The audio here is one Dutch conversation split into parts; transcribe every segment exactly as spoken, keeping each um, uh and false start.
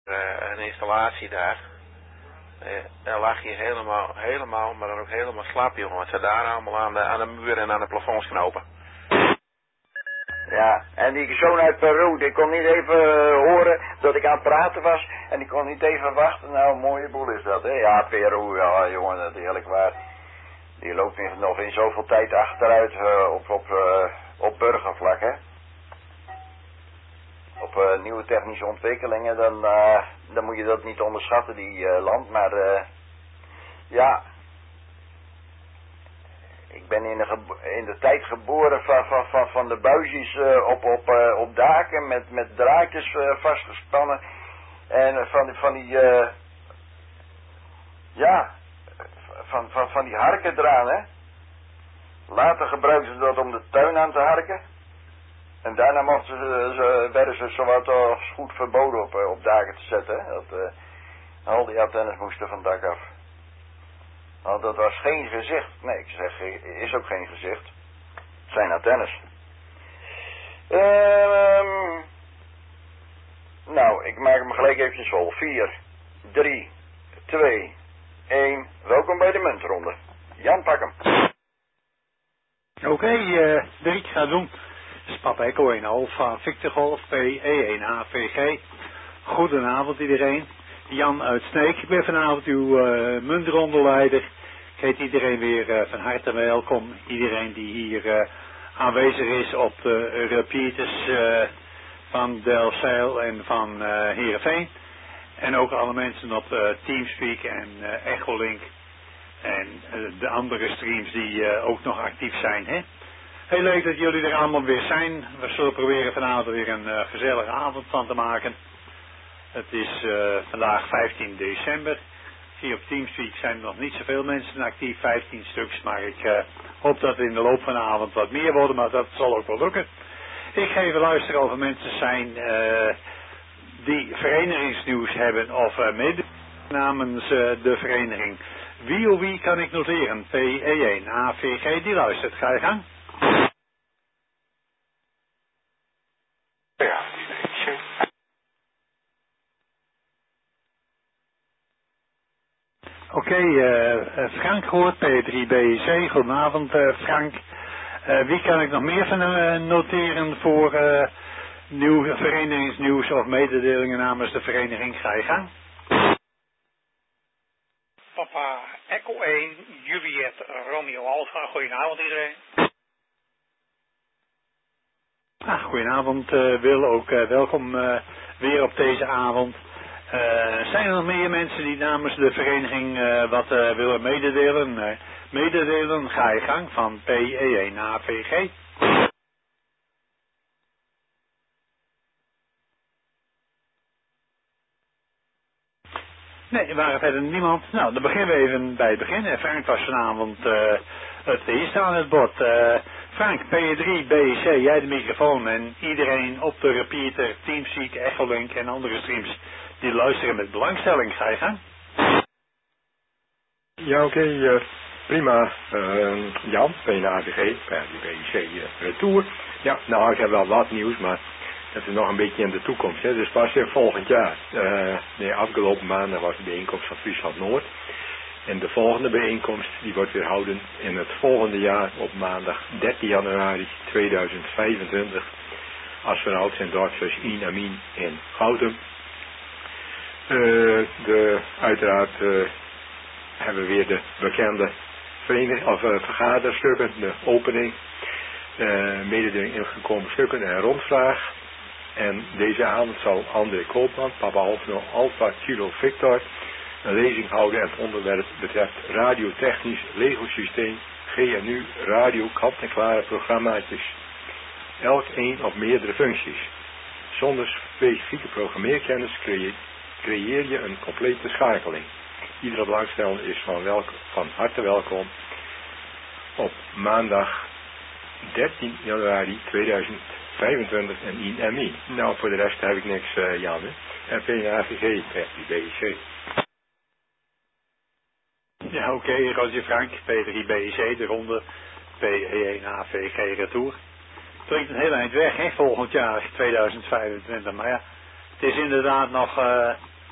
uh, een installatie daar. Uh, daar lag je helemaal, helemaal, maar dan ook helemaal slap, jongen. Want ze daar allemaal aan de, aan de muur en aan de plafonds knopen. Ja, en die zoon uit Peru, die kon niet even uh, horen dat ik aan het praten was. En die kon niet even wachten. Nou, een mooie boel is dat, hè. Ja, Peru, ja, jongen, dat is eerlijk waar. Die loopt nog in zoveel tijd achteruit uh, op, op, uh, op burgervlak, hè. Op uh, nieuwe technische ontwikkelingen, dan, uh, dan moet je dat niet onderschatten, die uh, land. Maar, uh, ja... Ik ben in de, in de tijd geboren van, van, van, van de buisjes uh, op, op, uh, op daken met, met draadjes uh, vastgespannen. En uh, van, van die, uh, ja, van, van, van die harken eraan, hè. Later gebruikten ze dat om de tuin aan te harken. En daarna mochten ze, ze, werden ze zowat als goed verboden op, uh, op daken te zetten, hè. Dat, uh, al die antennes moesten van het dak af. Want dat was geen gezicht. Nee, ik zeg, is ook geen gezicht. Het zijn antennes. Um, nou, ik maak hem gelijk eventjes vol. vier, drie, twee, één. Welkom bij de muntronde. Jan, pak hem. Oké, okay, uh, Dirk, ga doen. Papa Echo één Alpha, Victor Golf, P E één A V G. Goedenavond iedereen. Jan uit Sneek, ik ben vanavond uw uh, muntrondeleider. Ik heet iedereen weer uh, van harte welkom. Iedereen die hier uh, aanwezig is op de repeaters uh, van Delfzijl en van uh, Heerenveen. En ook alle mensen op uh, Teamspeak en uh, Echolink. En uh, de andere streams die uh, ook nog actief zijn. Hè? Heel leuk dat jullie er allemaal weer zijn. We zullen proberen vanavond weer een uh, gezellige avond van te maken. Het is uh, vandaag vijftien december. Hier op Teamspeak zijn er nog niet zoveel mensen actief, vijftien stuks. Maar ik uh, hoop dat er in de loop van de avond wat meer worden, maar dat zal ook wel lukken. Ik ga even luisteren of er mensen zijn uh, die verenigingsnieuws hebben of uh, mede namens uh, de vereniging. Wie of wie kan ik noteren? P E één A V G, die luistert. Ga je gang. Ja. Oké, okay, uh, Frank hoort, P drie B C. Goedenavond uh, Frank. Uh, wie kan ik nog meer van uh, noteren voor uh, nieuw verenigingsnieuws of mededelingen namens de vereniging? Ga je gang. Papa Echo één, Juliet Romeo Alpha. Goedenavond iedereen. Ah, goedenavond uh, Wil, ook uh, welkom uh, weer op deze avond. Uh, zijn er nog meer mensen die namens de vereniging uh, wat uh, willen mededelen? Uh, mededelen, ga je gang van P E één A V G. Nee, er waren verder niemand. Nou, dan beginnen we even bij het begin. Frank was vanavond uh, het eerste aan het bord. Uh, Frank, P drie B C, jij de microfoon en iedereen op de repeater, Teamspeak, Echolink en andere streams die luisteren met belangstelling. Ga je gang? Ja, oké, okay, uh, prima. Uh, Jan, P N A V G, P drie B C uh, retour. Ja, nou, ik heb wel wat nieuws, maar dat is nog een beetje in de toekomst. Hè. Dus pas weer volgend jaar. Uh, nee, afgelopen maandag was de bijeenkomst van Friesland Noord. En de volgende bijeenkomst die wordt weer houden in het volgende jaar op maandag dertien januari tweeduizend vijfentwintig. Als verhaald zijn Duitsers in Amin in Goutum. Uh, de, uiteraard uh, hebben we weer de bekende vereniging, of, uh, vergaderstukken, de opening, uh, mededeling ingekomen stukken en rondvraag. En deze avond zal André Koopman, Papa Alfa Alpha Kilo Victor, een lezing houden en het onderwerp betreft radiotechnisch Lego-systeem, G N U, radio, kant-en-klare programmaatjes. Elk één of meerdere functies. Zonder specifieke programmeerkennis creëer, creëer je een complete schakeling. Iedere belangstellende is van, welk, van harte welkom op maandag dertien januari tweeduizend vijfentwintig en I N M I. Nou, voor de rest heb ik niks, uh, Jan. En P N A V G, P drie B C. Ja, oké, okay, Roger Frank, P drie B C, de ronde, P E één A V G retour. Het klinkt een heel eind weg, hè, volgend jaar tweeduizend vijfentwintig, maar ja, het is inderdaad nog uh,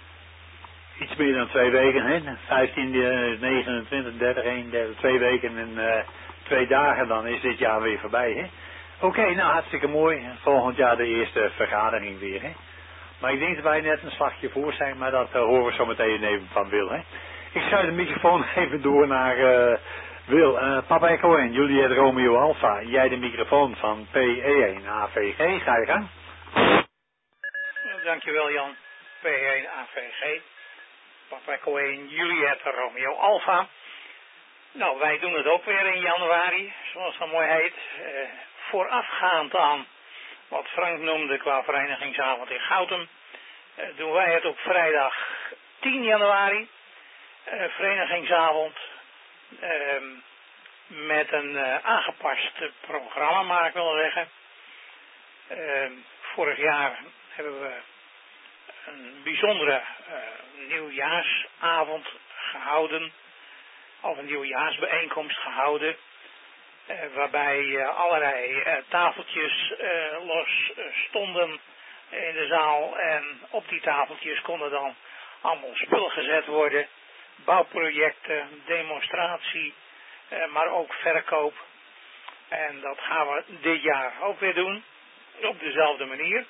iets meer dan twee weken, hè? vijftien, negenentwintig, dertig, eenendertig, twee weken en uh, twee dagen, dan is dit jaar weer voorbij, hè? Oké, okay, nou hartstikke mooi. Volgend jaar de eerste vergadering weer, hè? Maar ik denk dat wij net een slagje voor zijn, maar dat uh, horen we zo meteen even van Wil, hè? Ik schuif de microfoon even door naar uh, Wil. Uh, Papa Echo en Juliet Romeo Alpha. Jij de microfoon van P E één A V G. Ga je gang. Dankjewel Jan. P E één A V G. Papa Echo één Juliet Romeo Alpha. Nou, wij doen het ook weer in januari, zoals dat mooi heet. Uh, voorafgaand aan wat Frank noemde qua verenigingsavond in Goutum, uh, doen wij het op vrijdag tien januari. Uh, verenigingsavond uh, met een uh, aangepast programma, mag ik wel zeggen. Uh, vorig jaar hebben we een bijzondere uh, nieuwjaarsavond gehouden, of een nieuwjaarsbijeenkomst gehouden, uh, waarbij uh, allerlei uh, tafeltjes uh, los uh, stonden in de zaal en op die tafeltjes konden dan allemaal spullen gezet worden. Bouwprojecten, demonstratie, eh, maar ook verkoop. En dat gaan we dit jaar ook weer doen, op dezelfde manier.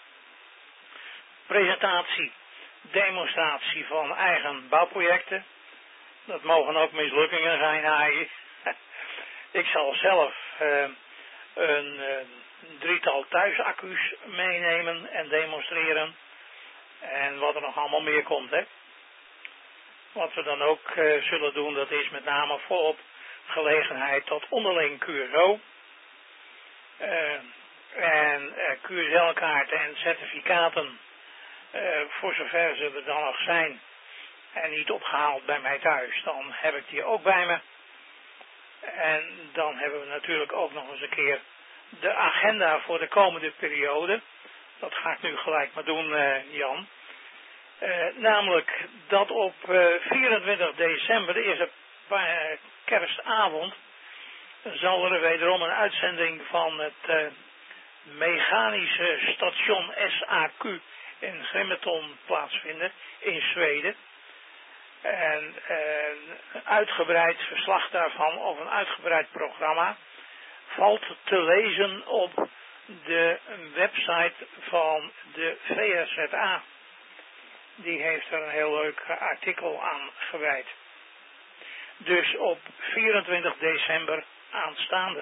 Presentatie, demonstratie van eigen bouwprojecten. Dat mogen ook mislukkingen zijn, Aai. Ik zal zelf eh, een eh, drietal thuisaccu's meenemen en demonstreren. En wat er nog allemaal meer komt, hè. Wat we dan ook uh, zullen doen, dat is met name volop gelegenheid tot onderling Q S O. Uh, en uh, Q S L-kaarten en certificaten, uh, voor zover ze er dan nog zijn en niet opgehaald bij mij thuis, dan heb ik die ook bij me. En dan hebben we natuurlijk ook nog eens een keer de agenda voor de komende periode. Dat ga ik nu gelijk maar doen, uh, Jan. Uh, namelijk dat op uh, vierentwintig december, de eerste uh, kerstavond, zal er wederom een uitzending van het uh, mechanische station S A Q in Grimeton plaatsvinden, in Zweden. En uh, een uitgebreid verslag daarvan, of een uitgebreid programma, valt te lezen op de website van de V S Z A. Die heeft er een heel leuk artikel aan gewijd. Dus op vierentwintig december aanstaande.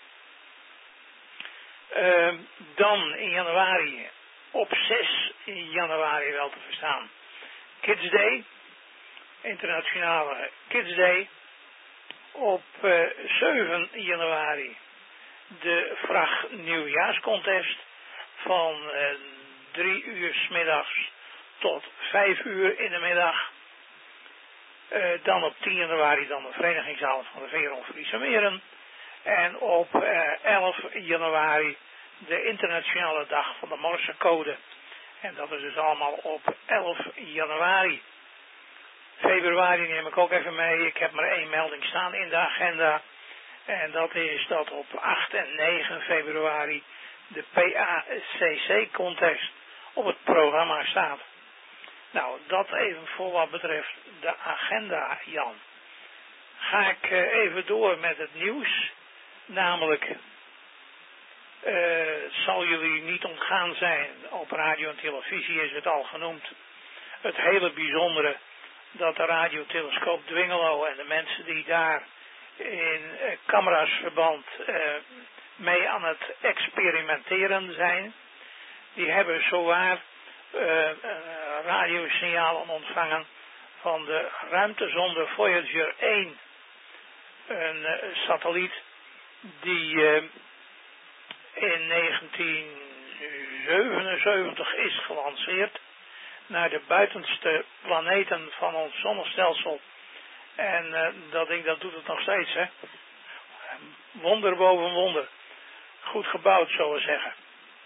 Uh, dan in januari, op zes januari wel te verstaan, Kids Day. Internationale Kids Day. Op uh, zeven januari de vracht nieuwjaarscontest van uh, drie uur 's middags tot vijf uur in de middag. Uh, dan op tien januari dan de verenigingsavond van de Veron Friese Meren. En op uh, elf januari de internationale dag van de Morsecode. En dat is dus allemaal op elf januari. Februari neem ik ook even mee. Ik heb maar één melding staan in de agenda. En dat is dat op acht en negen februari de P A C C-contest op het programma staat. Nou, dat even voor wat betreft de agenda, Jan. Ga ik uh, even door met het nieuws. Namelijk, uh, het zal jullie niet ontgaan zijn, op radio en televisie is het al genoemd, het hele bijzondere dat de radiotelescoop Dwingelo en de mensen die daar in uh, camera's verband uh, mee aan het experimenteren zijn, die hebben zowaar uh, uh, radiosignalen ontvangen van de ruimtezonde Voyager één, een uh, satelliet die uh, in negentien zevenenzeventig is gelanceerd naar de buitenste planeten van ons zonnestelsel. En uh, dat ding, dat doet het nog steeds, hè. Wonder boven wonder. Goed gebouwd, zullen we zeggen.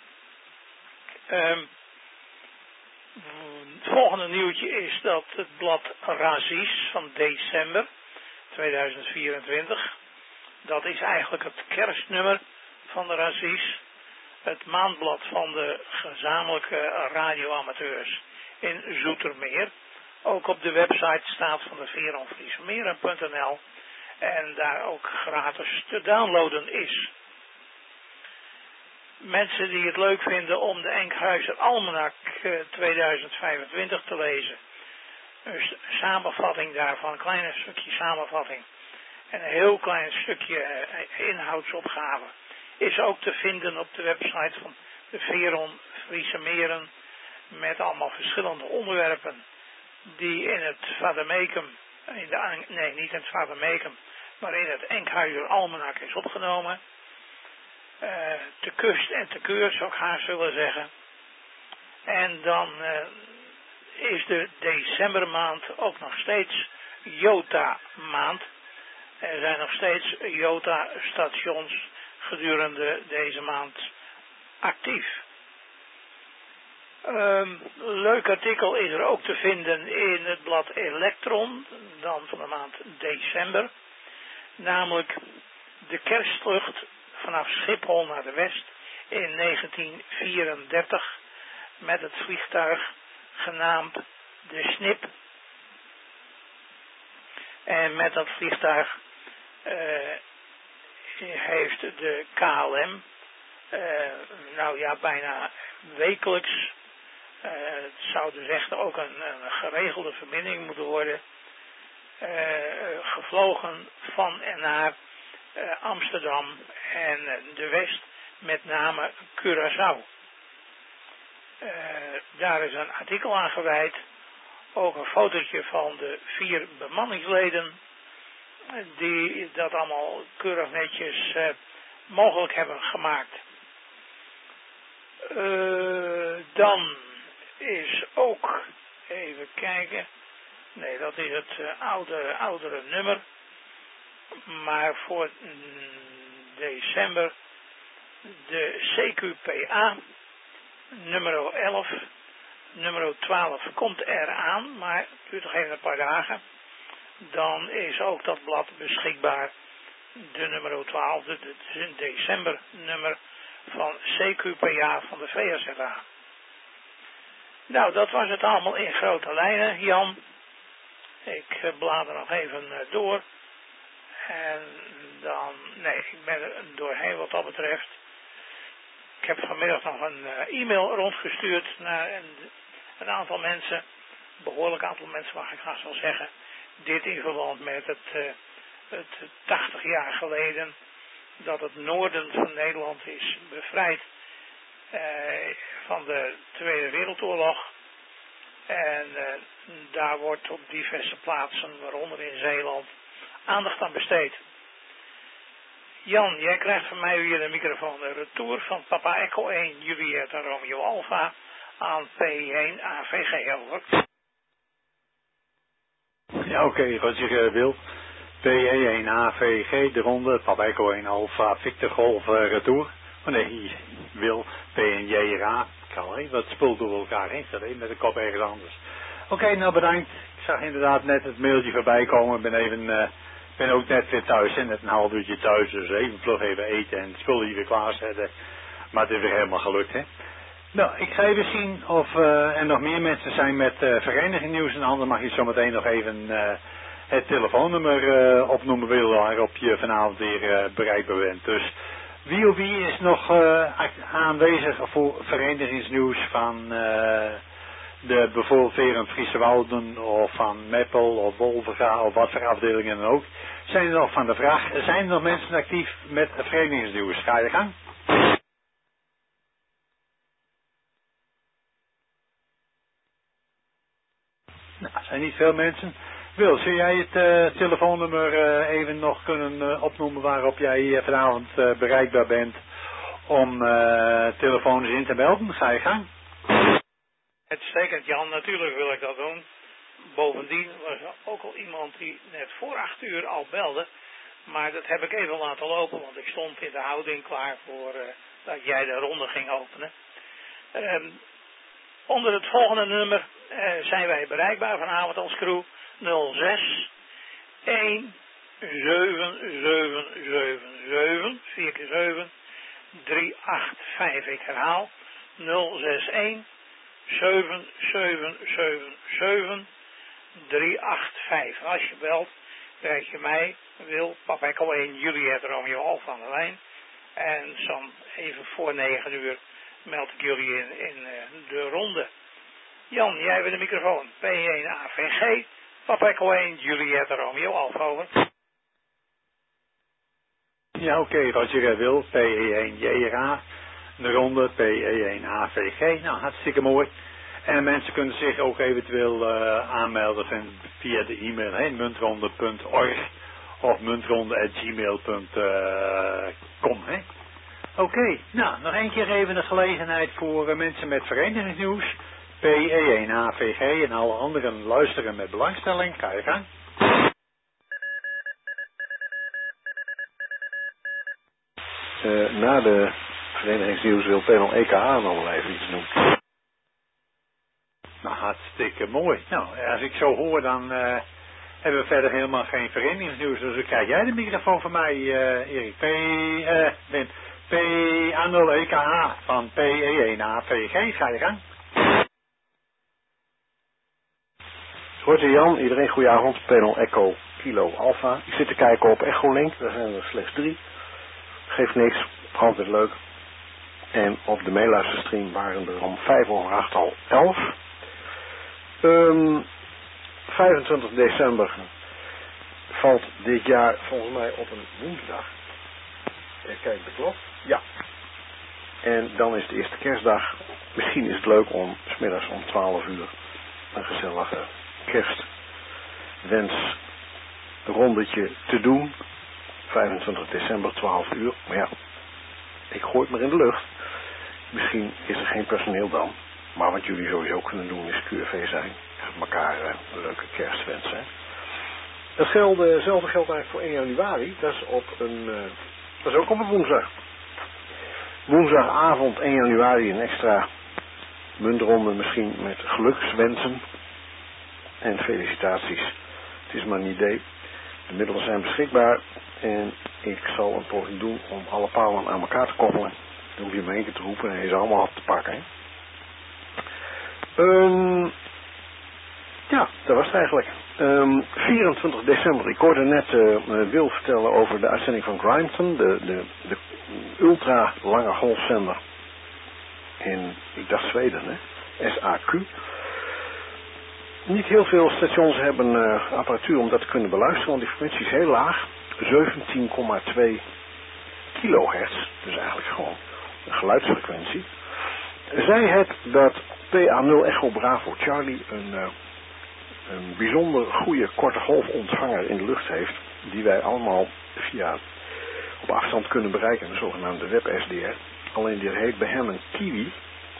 Um, het volgende nieuwtje is dat het blad Razis van december tweeduizend vierentwintig, dat is eigenlijk het kerstnummer van de Razis, het maandblad van de gezamenlijke radioamateurs in Zoetermeer, ook op de website staat van de Veron Friesmeren punt n l en daar ook gratis te downloaden is. Mensen die het leuk vinden om de Enkhuizer Almanak tweeduizend vijfentwintig te lezen. Een samenvatting daarvan, een klein stukje samenvatting. En een heel klein stukje inhoudsopgave is ook te vinden op de website van de Veron Friese Meren. Met allemaal verschillende onderwerpen die in het Vadermekum, in de, nee niet in het Vadermekum, maar in het Enkhuizer Almanak is opgenomen. Uh, te kust en te keur zou ik haast willen zeggen. En dan uh, is de decembermaand ook nog steeds Jota maand. Er zijn nog steeds Jota stations gedurende deze maand actief. Um, leuk artikel is er ook te vinden in het blad Elektron, dan van de maand december. Namelijk de kerstvlucht vanaf Schiphol naar de West in negentien vierendertig met het vliegtuig genaamd de Snip. En met dat vliegtuig uh, heeft de K L M, uh, nou ja, bijna wekelijks, uh, het zou dus echt ook een, een geregelde verbinding moeten worden, uh, gevlogen van en naar uh, Amsterdam en uh, de West, met name Curaçao. Uh, daar is een artikel aan gewijd, ook een fotootje van de vier bemanningsleden die dat allemaal keurig netjes uh, mogelijk hebben gemaakt. Uh, dan is ook, even kijken, nee dat is het uh, oude, oudere nummer, maar voor mm, december de C Q P A nummer elf, nummer twaalf komt eraan, maar het duurt nog even een paar dagen. Dan is ook dat blad beschikbaar, de nummer twaalf, het is een december nummer van C Q P A van de V S R A. Nou, dat was het allemaal in grote lijnen, Jan. Ik blader nog even door. En dan, nee, ik ben er doorheen wat dat betreft. Ik heb vanmiddag nog een uh, e-mail rondgestuurd naar een, een aantal mensen, een behoorlijk aantal mensen mag ik graag wel zeggen. Dit in verband met het, uh, het tachtig jaar geleden dat het noorden van Nederland is bevrijd uh, van de Tweede Wereldoorlog. En uh, daar wordt op diverse plaatsen, waaronder in Zeeland, aandacht aan besteed. Jan, jij krijgt van mij weer de microfoon de retour van Papa Echo één, Juliet en Romeo Alpha aan P één A V G, over. Ja, oké, okay, wat je wil. P één A V G, de ronde, Papa Echo één Alpha, Victor Golf, uh, retour. Oh nee, wil, P één J R A. Allee, wat spul door elkaar heen staat, met de kop ergens anders. Oké, okay, nou bedankt. Ik zag inderdaad net het mailtje voorbij komen. Ik ben even, uh, ben ook net weer thuis, hè, net een half uurtje thuis, dus even vlug even eten en het spul hier weer klaarzetten. Maar het is weer helemaal gelukt, hè. Nou, ik ga even zien of uh, er nog meer mensen zijn met uh, vereniging nieuws en anders mag je zometeen nog even uh, het telefoonnummer uh, opnoemen willen waarop je vanavond weer uh, bereikbaar bent. Dus wie of wie is nog uh, aanwezig voor verenigingsnieuws van uh, de bijvoorbeeld Veron Friese Wouden of van Meppel of Wolverga of wat voor afdelingen dan ook. Zijn er nog van de vraag, zijn er nog mensen actief met verenigingsnieuws? Ga je gang? Nou, er zijn niet veel mensen. Wil, zou jij het uh, telefoonnummer uh, even nog kunnen uh, opnoemen waarop jij uh, vanavond uh, bereikbaar bent om uh, telefonisch in te melden? Ga je gang. Uitstekend, Jan, natuurlijk wil ik dat doen. Bovendien was er ook al iemand die net voor acht uur al belde, maar dat heb ik even laten lopen, want ik stond in de houding klaar voor uh, dat jij de ronde ging openen. Um, onder het volgende nummer uh, zijn wij bereikbaar vanavond als crew. nul zes een zeven zeven zeven zeven vier keer zeven drie acht vijf. Ik herhaal nul zes een zeven zeven zeven zeven drie acht vijf. Als je belt, krijg je mij, Wil, Papa Echo één, Juliet Romeo Alpha aan de lijn. En zo'n even voor negen uur meld ik jullie in, in uh, de ronde. Jan, jij bent de microfoon. P één A V G, Papa Echo één, Juliet Romeo Alpha, over. Ja, oké, okay, Roger Wil, P E één J R A, de ronde P E één A V G. Nou, hartstikke mooi. En mensen kunnen zich ook eventueel uh, aanmelden via de e-mail, hè, muntronde punt org of muntronde at gmail punt com. Hè. Oké, okay, nou, nog één keer even de gelegenheid voor uh, mensen met verenigingsnieuws. P E één A V G en alle anderen luisteren met belangstelling. Ga je gang. Uh, na de verenigingsnieuws wil Panel E K A nog wel even iets doen. Nou, hartstikke mooi. Nou, als ik zo hoor, dan uh, hebben we verder helemaal geen verenigingsnieuws. Dus dan krijg jij de microfoon van mij, uh, Erik. P, uh, ben, P A nul E K A van P E één A V G. Ga je gang. Hoort u Jan, iedereen goedenavond. Panel Echo Kilo Alpha. Ik zit te kijken op Echolink, daar zijn er slechts drie. Geeft niks, altijd leuk. En op de meeluisterstream waren er om vijf over acht al elf. Um, vijfentwintig december valt dit jaar volgens mij op een woensdag. Kijk de klok. Ja. En dan is het eerste kerstdag. Misschien is het leuk om 's middags om twaalf uur een gezellige kerstwensrondetje te doen. vijfentwintig december, twaalf uur. Maar ja, ik gooi het maar in de lucht. Misschien is er geen personeel dan. Maar wat jullie sowieso kunnen doen is Q V zijn. En elkaar uh, een leuke kerstwens. Hè. Hetzelfde geldt eigenlijk voor één januari. Dat is, op een, uh, dat is ook op een woensdag. Woensdagavond één januari een extra muntronde misschien met gelukswensen. En felicitaties. Het is maar een idee. De middelen zijn beschikbaar. En ik zal een poging doen om alle palen aan elkaar te koppelen. Dan hoef je maar één keer te roepen en je ze allemaal op te pakken. Hè. Um, ja, dat was het eigenlijk. Um, vierentwintig december. Ik hoorde net uh, Wil vertellen over de uitzending van Grimeton. De, de, de ultra lange golfzender. In, ik dacht Zweden, hè. S A Q. Niet heel veel stations hebben uh, apparatuur om dat te kunnen beluisteren. Want die frequentie is heel laag. zeventien komma twee kilohertz. Dus eigenlijk gewoon een geluidsfrequentie. Zij het dat P A nul Echo Bravo Charlie een, uh, een bijzonder goede korte golfontvanger in de lucht heeft. Die wij allemaal via op afstand kunnen bereiken. De zogenaamde web S D R. Alleen die heet bij hem een Kiwi.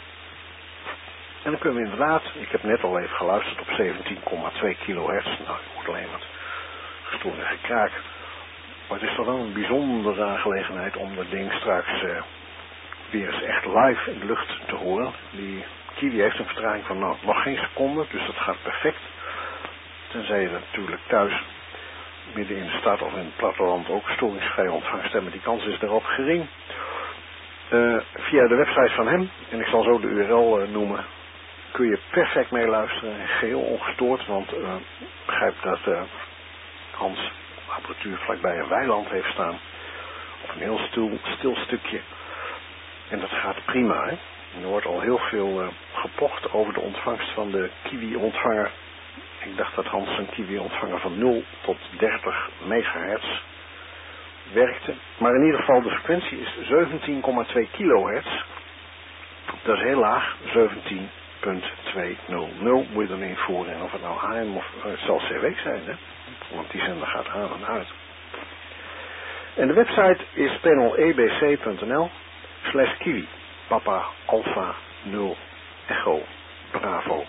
En dan kunnen we inderdaad, ik heb net al even geluisterd op zeventien komma twee kilohertz. Nou, ik moet alleen wat gestoord en gekraak. Maar het is toch wel een bijzondere aangelegenheid om dat ding straks uh, weer eens echt live in de lucht te horen. Die Kiwi heeft een vertraging van nou, nog geen seconde, dus dat gaat perfect. Tenzij je natuurlijk thuis, midden in de stad of in het platteland ook storingsvrij ontvangst hebben. Die kans is daarop gering. Uh, via de website van hem, en ik zal zo de U R L uh, noemen, kun je perfect meeluisteren en geheel ongestoord, want uh, ik begrijp dat uh, Hans apparatuur vlakbij een weiland heeft staan, op een heel stil, stil stukje. En dat gaat prima, hè. En er wordt al heel veel uh, gepocht over de ontvangst van de Kiwi-ontvanger. Ik dacht dat Hans een Kiwi-ontvanger van nul tot dertig megahertz werkte. Maar in ieder geval de frequentie is zeventien komma twee kilohertz. Dat is heel laag, zeventien komma tweehonderd moet je dan invoeren. En of het nou A M of uh, het zal C W zijn, hè. Want die zender gaat aan en uit. En de website is panelebc.nl slash kiwi. Papa Alpha nul Echo Bravo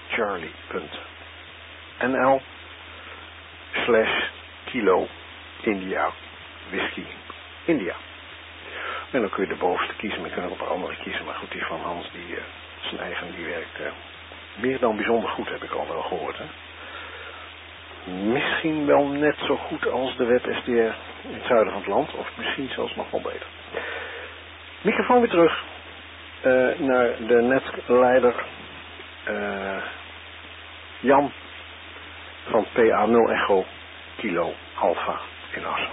Charlie.nl slash kilo India Whisky India. En dan kun je de bovenste kiezen, maar je kunt ook een paar andere kiezen. Maar goed, die van Hans, die uh, zijn eigen, die werkt uh, meer dan bijzonder goed, heb ik al wel gehoord, hè. Misschien wel net zo goed als de web S D R in het zuiden van het land, of misschien zelfs nog wel beter. Microfoon weer terug uh, naar de netleider uh, Jan. van P A nul Echo Kilo Alpha in Assen.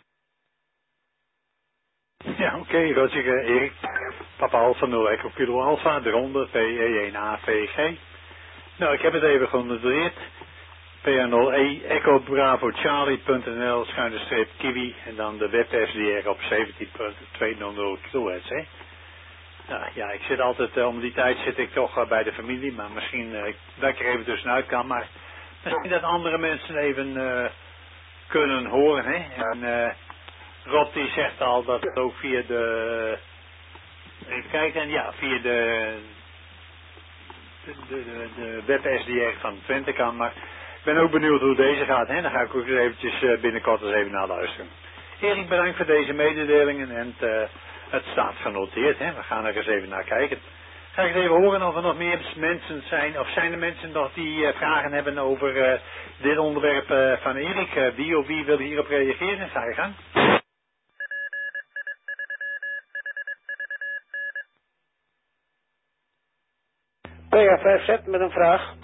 Ja, oké, okay, Roger, uh, Erik. Papa Alpha nul Echo Kilo Alpha, de ronde P E één A V G. Nou, ik heb het even genoteerd. P A nul E Echo Bravo Charlie.nl schuine streep Kiwi en dan de web S D R op zeventien komma tweehonderd kilohertz, hè. Nou, ja, ik zit altijd, uh, om die tijd zit ik toch uh, bij de familie, maar misschien uh, dat ik er even tussenuit kan, maar misschien dat andere mensen even uh, kunnen horen, hè. En uh, Rob die zegt al dat het ook via de, even kijken, en ja, via de, de, de, de, de web S D R van Twente kan, maar ik ben ook benieuwd hoe deze gaat, hè. Dan ga ik ook eens eventjes uh, binnenkort eens even naar luisteren. Erik, bedankt voor deze mededelingen en het, uh, het staat genoteerd, hè. We gaan er eens even naar kijken. Ga ik eens even horen of er nog meer mensen zijn, of zijn er mensen nog die uh, vragen hebben over uh, dit onderwerp uh, van Erik. Uh, wie of wie wil hierop reageren? Ga je gang. P A vijf Z met een vraag.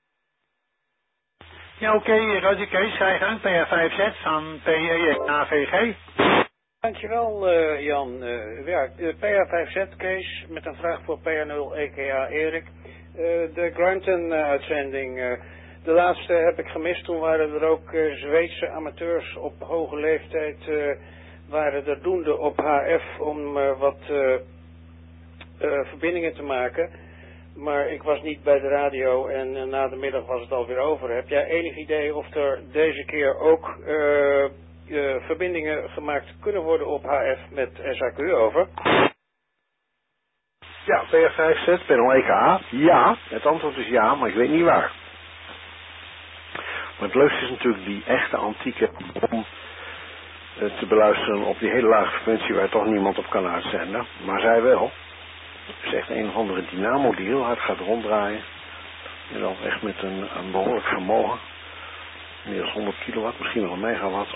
Ja, oké, okay, Roger Kees, ga je gang. P A vijf Z van P E één A V G. Dankjewel uh, Jan. Uh, ja, P A vijf Z Kees met een vraag voor P A nul E K A Erik. Uh, de Granton uh, uitzending. Uh, de laatste heb ik gemist. Toen waren er ook uh, Zweedse amateurs op hoge leeftijd. Uh, waren er doende op H F om uh, wat uh, uh, verbindingen te maken. Maar ik was niet bij de radio en uh, na de middag was het alweer over. Heb jij enig idee of er deze keer ook uh, uh, verbindingen gemaakt kunnen worden op H F met S A Q over? Ja, P A vijf Z, P A nul E K A. Ja, het antwoord is ja, maar ik weet niet waar. Maar het leukste is natuurlijk die echte antieke om uh, te beluisteren op die hele lage frequentie waar toch niemand op kan uitzenden. Maar zij wel. Het is echt een of andere dynamo die heel hard gaat ronddraaien. En dan echt met een, een behoorlijk vermogen. Meer dan honderd kilowatt, misschien wel een megawatt.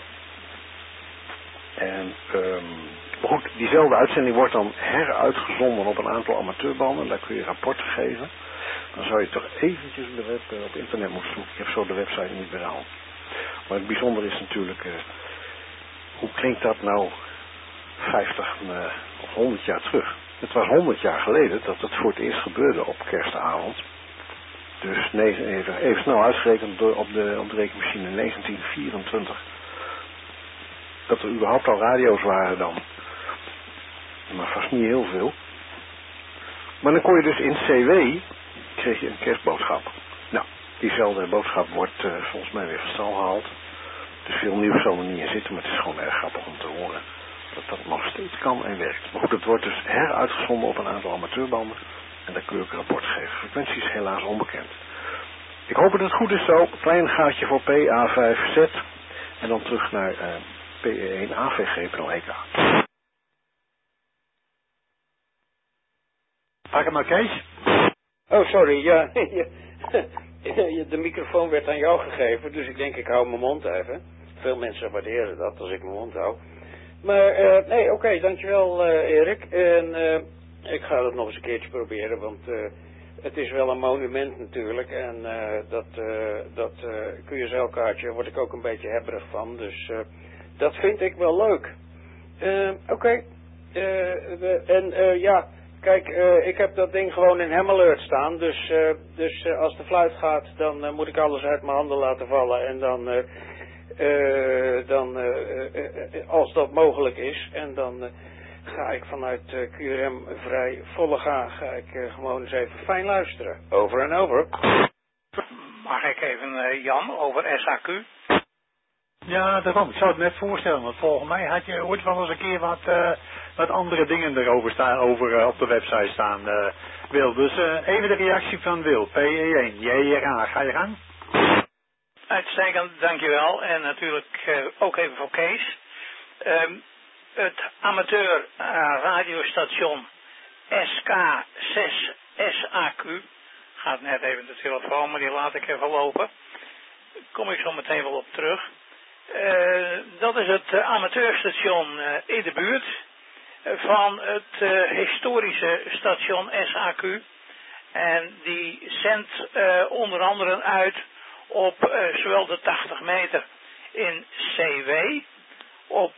En um, maar goed, diezelfde uitzending wordt dan heruitgezonden op een aantal amateurbanden. Daar kun je rapporten geven. Dan zou je toch eventjes op, de web, op internet moeten zoeken. Ik heb zo de website niet meer aan. Maar het bijzondere is natuurlijk, uh, hoe klinkt dat nou vijftig uh, of honderd jaar terug? Het was honderd jaar geleden dat het voor het eerst gebeurde op kerstavond. Dus nee, even, even snel uitgerekend door op, de, op de rekenmachine negentien vierentwintig. Dat er überhaupt al radio's waren dan. Maar vast niet heel veel. Maar dan kon je dus in C W, kreeg je een kerstboodschap. Nou, diezelfde boodschap wordt uh, volgens mij weer van stal gehaald. Dus veel nieuws zal er niet in zitten, maar het is gewoon erg grappig om te horen dat dat nog steeds kan en werkt. Maar goed, het wordt dus heruitgezonden op een aantal amateurbanden. En daar kun je ook een rapport geven. Frequentie is helaas onbekend. Ik hoop dat het goed is zo. Klein gaatje voor P A vijf Z. En dan terug naar uh, P E één A V G P N E K. Pak hem maar, Kees. Oh, sorry. Ja, de microfoon werd aan jou gegeven. Dus ik denk ik hou mijn mond even. Veel mensen waarderen dat als ik mijn mond hou. Maar uh, nee, oké, okay, dankjewel uh, Erik. En uh, ik ga het nog eens een keertje proberen, want uh, het is wel een monument natuurlijk. En uh, dat, uh, dat uh, Q S L-kaartje word ik ook een beetje hebberig van. Dus uh, dat vind ik wel leuk. Uh, oké. Okay. Uh, en uh, ja, kijk, uh, ik heb dat ding gewoon in Ham Alert staan. Dus, uh, dus uh, als de fluit gaat, dan uh, moet ik alles uit mijn handen laten vallen. En dan... Uh, Uh, dan, uh, uh, uh, als dat mogelijk is, en dan uh, ga ik vanuit uh, Q R M vrij volle ga, ga ik uh, gewoon eens even fijn luisteren. Over en over. Mag ik even, uh, Jan, over S A Q? Ja, daarom. Ik zou het net voorstellen, want volgens mij had je ooit wel eens een keer wat, uh, wat andere dingen erover staan, over uh, op de website staan, uh, Wil. Dus uh, even de reactie van Wil, P E één, J R A, ga je gang? Uitstekend, dankjewel. En natuurlijk uh, ook even voor Kees. Um, het amateur uh, radiostation S K zes S A Q gaat net even de telefoon, maar die laat ik even lopen. Daar kom ik zo meteen wel op terug. Uh, dat is het uh, amateurstation uh, in de buurt uh, van het uh, historische station S A Q. En die zendt uh, onder andere uit op uh, zowel de tachtig meter in C W op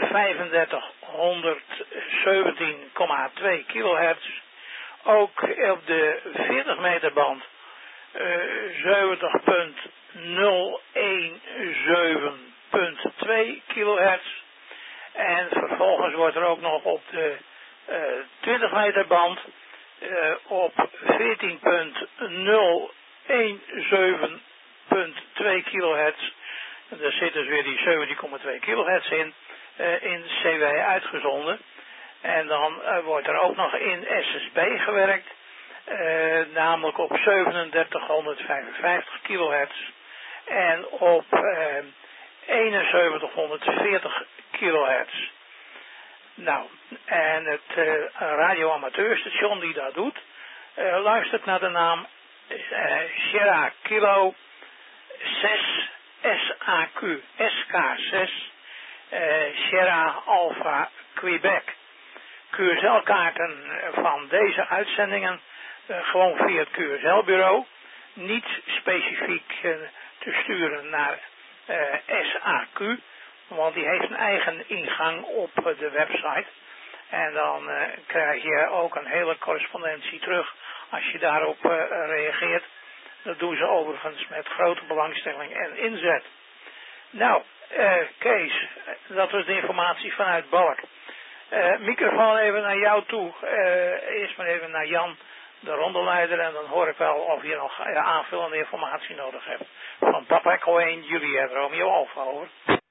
vijfendertighonderdzeventien komma twee kilohertz. Ook op de veertig meter band uh, zeventig punt nul een zeven punt twee kilohertz. En vervolgens wordt er ook nog op de uh, twintig meter band uh, op veertien punt nul een zeven punt twee kilohertz. Daar zit dus weer die zeventien komma twee kilohertz in, uh, in C W uitgezonden. En dan uh, wordt er ook nog in S S B gewerkt, uh, namelijk op zevenendertighonderdvijfenvijftig kilohertz en op uh, eenenzeventighonderdveertig kilohertz. Nou, en het uh, radioamateurstation die dat doet, uh, luistert naar de naam uh, Sierra Kilo zes S A Q, S K zes, uh, Sierra Alpha Quebec. Q S L-kaarten van deze uitzendingen uh, gewoon via het Q S L-bureau, niet specifiek uh, te sturen naar uh, S A Q, want die heeft een eigen ingang op uh, de website. En dan uh, krijg je ook een hele correspondentie terug als je daarop uh, reageert. Dat doen ze overigens met grote belangstelling en inzet. Nou, uh, Kees, dat was de informatie vanuit Balk. Uh, microfoon even naar jou toe. Uh, eerst maar even naar Jan, de rondeleider, en dan hoor ik wel of je nog uh, aanvullende informatie nodig hebt. Van Papa Echo één, Juliet Romeo Alpha, over.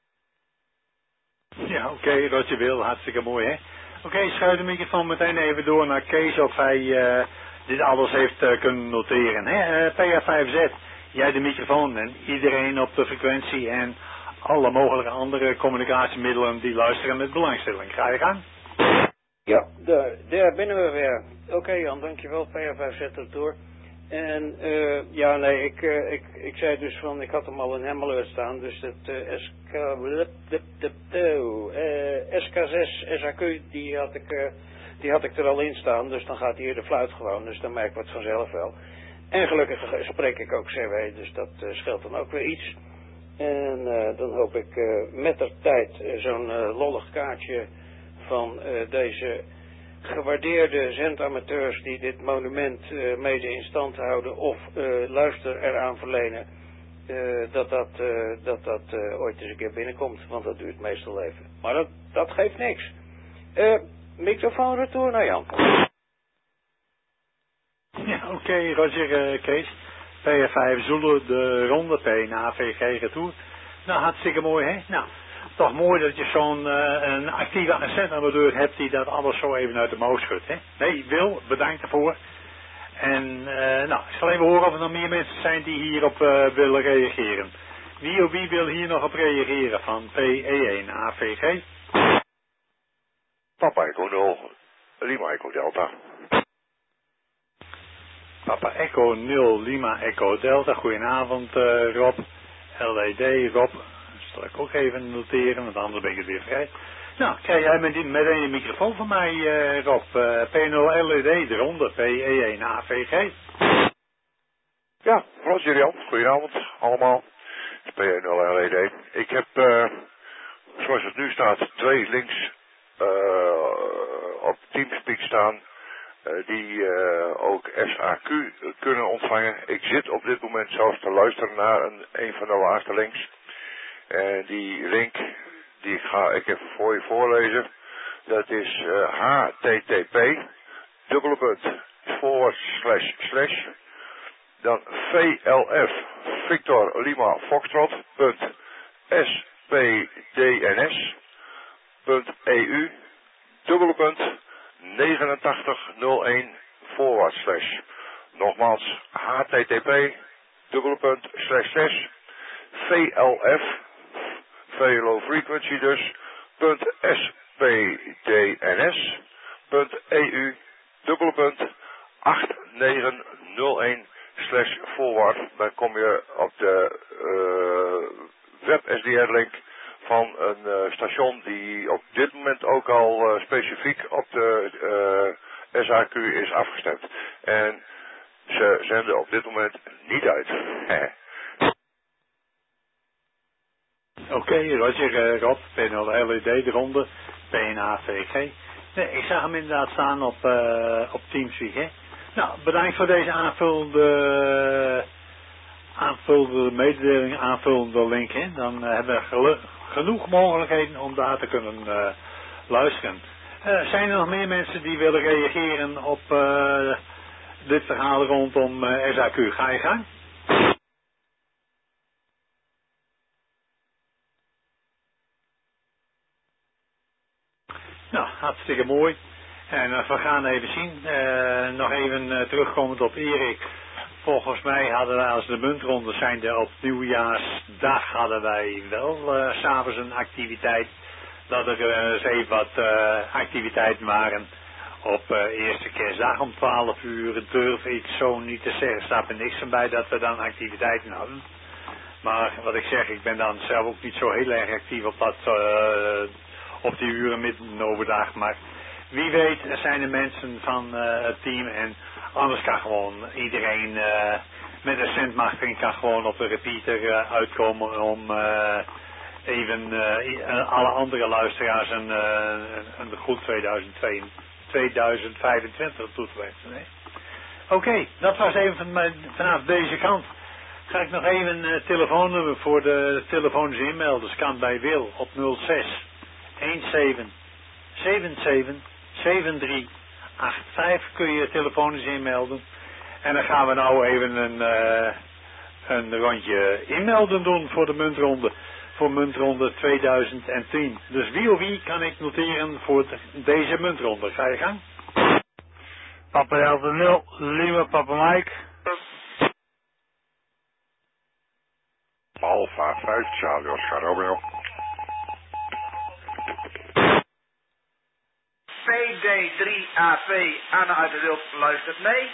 Ja, oké, okay, wat je wil, hartstikke mooi, hè. Oké, okay, schuif de microfoon meteen even door naar Kees, of hij uh, dit alles heeft uh, kunnen noteren, hè. Uh, P F vijf Z, jij de microfoon en iedereen op de frequentie en alle mogelijke andere communicatiemiddelen die luisteren met belangstelling. Ga je gang? Ja, daar, daar binnen we weer. Oké okay, Jan, dankjewel. P F vijf Z door. En uh, ja, nee, ik, uh, ik, ik zei dus van, ik had hem al in Hemmeleur staan, dus het uh, S K, uh, S K zes S A Q, die had, ik, uh, die had ik er al in staan, dus dan gaat hier de fluit gewoon, dus dan merken we het vanzelf wel. En gelukkig spreek ik ook C W, dus dat uh, scheelt dan ook weer iets. En uh, dan hoop ik uh, met de tijd uh, zo'n uh, lollig kaartje van uh, deze gewaardeerde zendamateurs die dit monument uh, mede in stand houden of uh, luister eraan verlenen, uh, dat dat, uh, dat, dat uh, ooit eens een keer binnenkomt, want dat duurt meestal even. Maar dat, dat geeft niks. Uh, microfoon retour naar Jan. Ja, oké, okay, Roger, uh, Kees. P F vijf Zulu, de ronde, P N A V G retour. Nou, hartstikke mooi, hè? Nou, toch mooi dat je zo'n uh, een actieve zendamadeur hebt die dat alles zo even uit de mouw schudt, hè? Nee, Wil, bedankt daarvoor. En, uh, nou, ik zal even horen of er nog meer mensen zijn die hierop uh, willen reageren. Wie of wie wil hier nog op reageren van P E één A V G? Papa Echo nul, Lima Echo Delta. Papa Echo nul, Lima Echo Delta. Goedenavond uh, Rob. L E D, Rob. Dat zal ik ook even noteren, want anders ben ik het weer vrij. Nou, krijg jij met meteen een microfoon van mij, uh, Rob. Uh, P nul L E D, de ronde, P E één A V G. Ja, Roger Jan. Goedenavond allemaal. P nul L E D. Ik heb, uh, zoals het nu staat, twee links uh, op Teamspeak staan. Uh, die uh, ook S A Q kunnen ontvangen. Ik zit op dit moment zelfs te luisteren naar een, een van de laatste links. En die link, die ga ik even voor je voorlezen. Dat is uh, H T T P, dubbele punt, forward slash slash. Dan V L F, Victor Lima Foxtrot, punt, S P D N S, punt, E U, dubbele punt, negenentachtig nul een forward slash. Nogmaals, H T T P, dubbele punt, slash slash, V L F, Very Low Frequency dus, punt, S P D N S, punt, E U, dubbele punt, acht negen nul een slash forward. Dan kom je op de uh, web S D R-link van een uh, station die op dit moment ook al uh, specifiek op de uh, S A Q is afgestemd. En ze zenden op dit moment niet uit. Oké, okay, Roger, uh, Rob, P nul L E D, de ronde, P N A V G. Nee, ik zag hem inderdaad staan op, uh, op Teamspeak, hè. Nou, bedankt voor deze aanvullende, aanvullende mededeling, aanvullende link, hè. Dan uh, hebben we gelu- genoeg mogelijkheden om daar te kunnen uh, luisteren. Uh, zijn er nog meer mensen die willen reageren op uh, dit verhaal rondom uh, S A Q? Ga je gang? Nou, hartstikke mooi. En uh, we gaan even zien. Uh, nog even uh, terugkomend op Erik. Volgens mij hadden wij als de muntronde zijnde op nieuwjaarsdag hadden wij wel uh, 's avonds een activiteit. Dat er uh, eens even wat uh, activiteiten waren. Op uh, eerste kerstdag om twaalf uur durf ik zo niet te zeggen. Staat er niks van bij dat we dan activiteiten hadden. Maar wat ik zeg, ik ben dan zelf ook niet zo heel erg actief op dat... Uh, op die uren midden overdag, maar wie weet er zijn er mensen van uh, het team en anders kan gewoon iedereen uh, met een centmachting kan gewoon op de repeater uh, uitkomen om uh, even uh, alle andere luisteraars een, uh, een goed tweeduizend vijfentwintig toe te wensen. Nee? Oké, okay, dat was even van mijn, vanaf deze kant. Ga ik nog even een uh, telefoonnummer voor de telefonische inmelders, kan bij Wil op nul zes een zeven zeven zeven zeven drie acht vijf kun je telefonisch inmelden. En dan gaan we nou even een, uh, een rondje inmelden doen voor de muntronde. Voor muntronde tweeduizend tien. Dus wie of wie kan ik noteren voor de, deze muntronde? Ga je gang? Papa Delta nul, Lima Papa Mike. Alpha vijf, Charlie Oscar Romeo. P D drie A V, Anne uit de Wild luistert mee.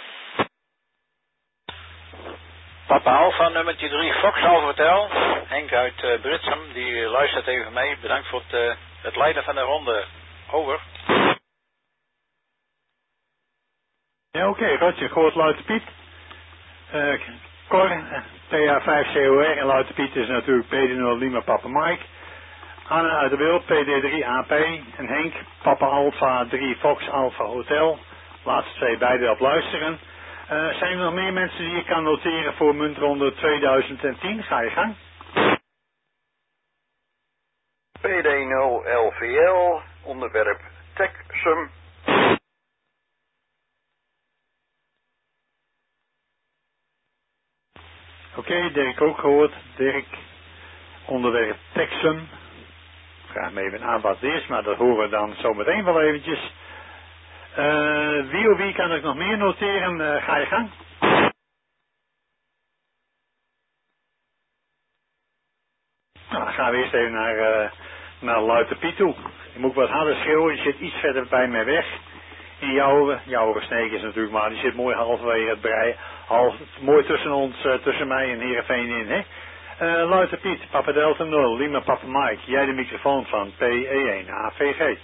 Papa Alpha, nummertje drie, Fox Alpha Hotel. Henk uit uh, Britsum, die luistert even mee. Bedankt voor het, uh, het leiden van de ronde. Over. Ja, oké, okay, Roger, gehoord Luiten Piet. Uh, Cor, P A vijf C O R en Luiten Piet is natuurlijk P D nul Lima Papa Mike. Anne uit de Wild, P D drie A P en Henk, Papa Alpha drie Fox Alpha Hotel. Laatste twee beide op luisteren. Uh, zijn er nog meer mensen die je kan noteren voor muntronde tweeduizend tien? Ga je gang. P D nul L V L, onderwerp TechSum. Oké, okay, Dirk ook gehoord. Dirk, onderwerp TechSum. Vraag me even aan wat het is, maar dat horen we dan zo meteen wel eventjes. Uh, wie of wie kan ik nog meer noteren? Uh, ga je gang. Nou, dan gaan we eerst even naar, uh, naar Luiten Piet toe. Je moet wat harder schreeuwen, je zit iets verder bij mij weg. In jouw, jouw Sneek is natuurlijk maar, die zit mooi halverwege het brei. Half, mooi tussen ons, uh, tussen mij en Heerenveen in, hè. Uh, Luiten Piet, Papa Delta nul, Lima Papa Mike, jij de microfoon van P E één A V G.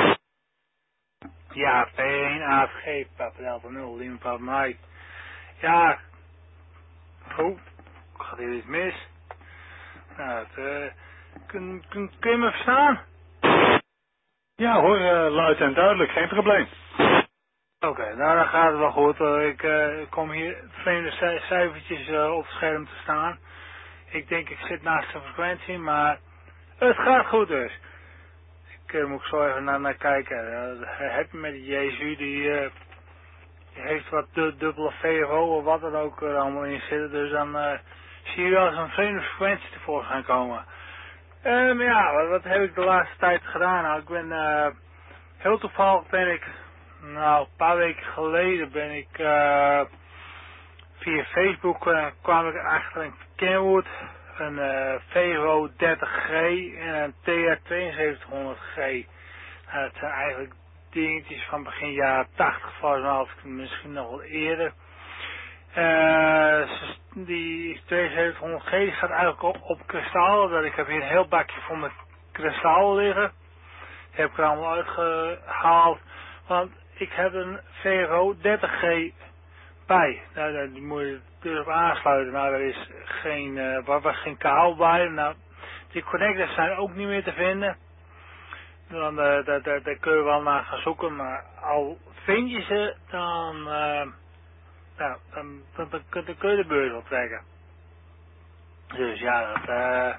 Ja, P één A V G, Papa Delta nul, Lima Papa Mike. Ja, oh, gaat hier iets mis? Nou, het, uh, kun, kun, kun je me verstaan? Ja hoor, uh, luid en duidelijk, geen probleem. Oké, okay, nou dan gaat het wel goed. Uh, ik uh, kom hier vreemde cijfertjes uh, op het scherm te staan. Ik denk ik zit naast de frequentie, maar het gaat goed dus. Ik uh, moet zo even naar, naar kijken. Uh, heb je met die Jezu, die, uh, die heeft wat du dubbele V F O of wat er ook uh, allemaal in zitten. Dus dan uh, zie je wel eens een vreemde frequentie tevoorschijn komen. Uh, maar ja, wat, wat heb ik de laatste tijd gedaan? Nou, ik ben uh, heel toevallig ben ik, nou een paar weken geleden ben ik uh, via Facebook uh, kwam ik achter een Kenwood, een uh, V F O dertig G en een T R tweeënzeventighonderd G. Nou, dat zijn eigenlijk dingetjes van begin jaren tachtig, of misschien nog wel eerder. Uh, die tweeënzeventighonderd G die gaat eigenlijk op, op kristallen. Dat ik heb hier een heel bakje vol met kristallen liggen. Die heb ik er allemaal uitgehaald. Want ik heb een V F O dertig G bij. Nou, die moet je dus op aansluiten. Nou, er is geen, uh, waar was geen kabel bij. Nou, Die connectors zijn ook niet meer te vinden. Dan, uh, daar, daar, daar kun je wel naar gaan zoeken, maar al vind je ze, dan, uh, nou, dan, dan, dan, dan kun je de beurs optrekken. Dus ja, dat, uh,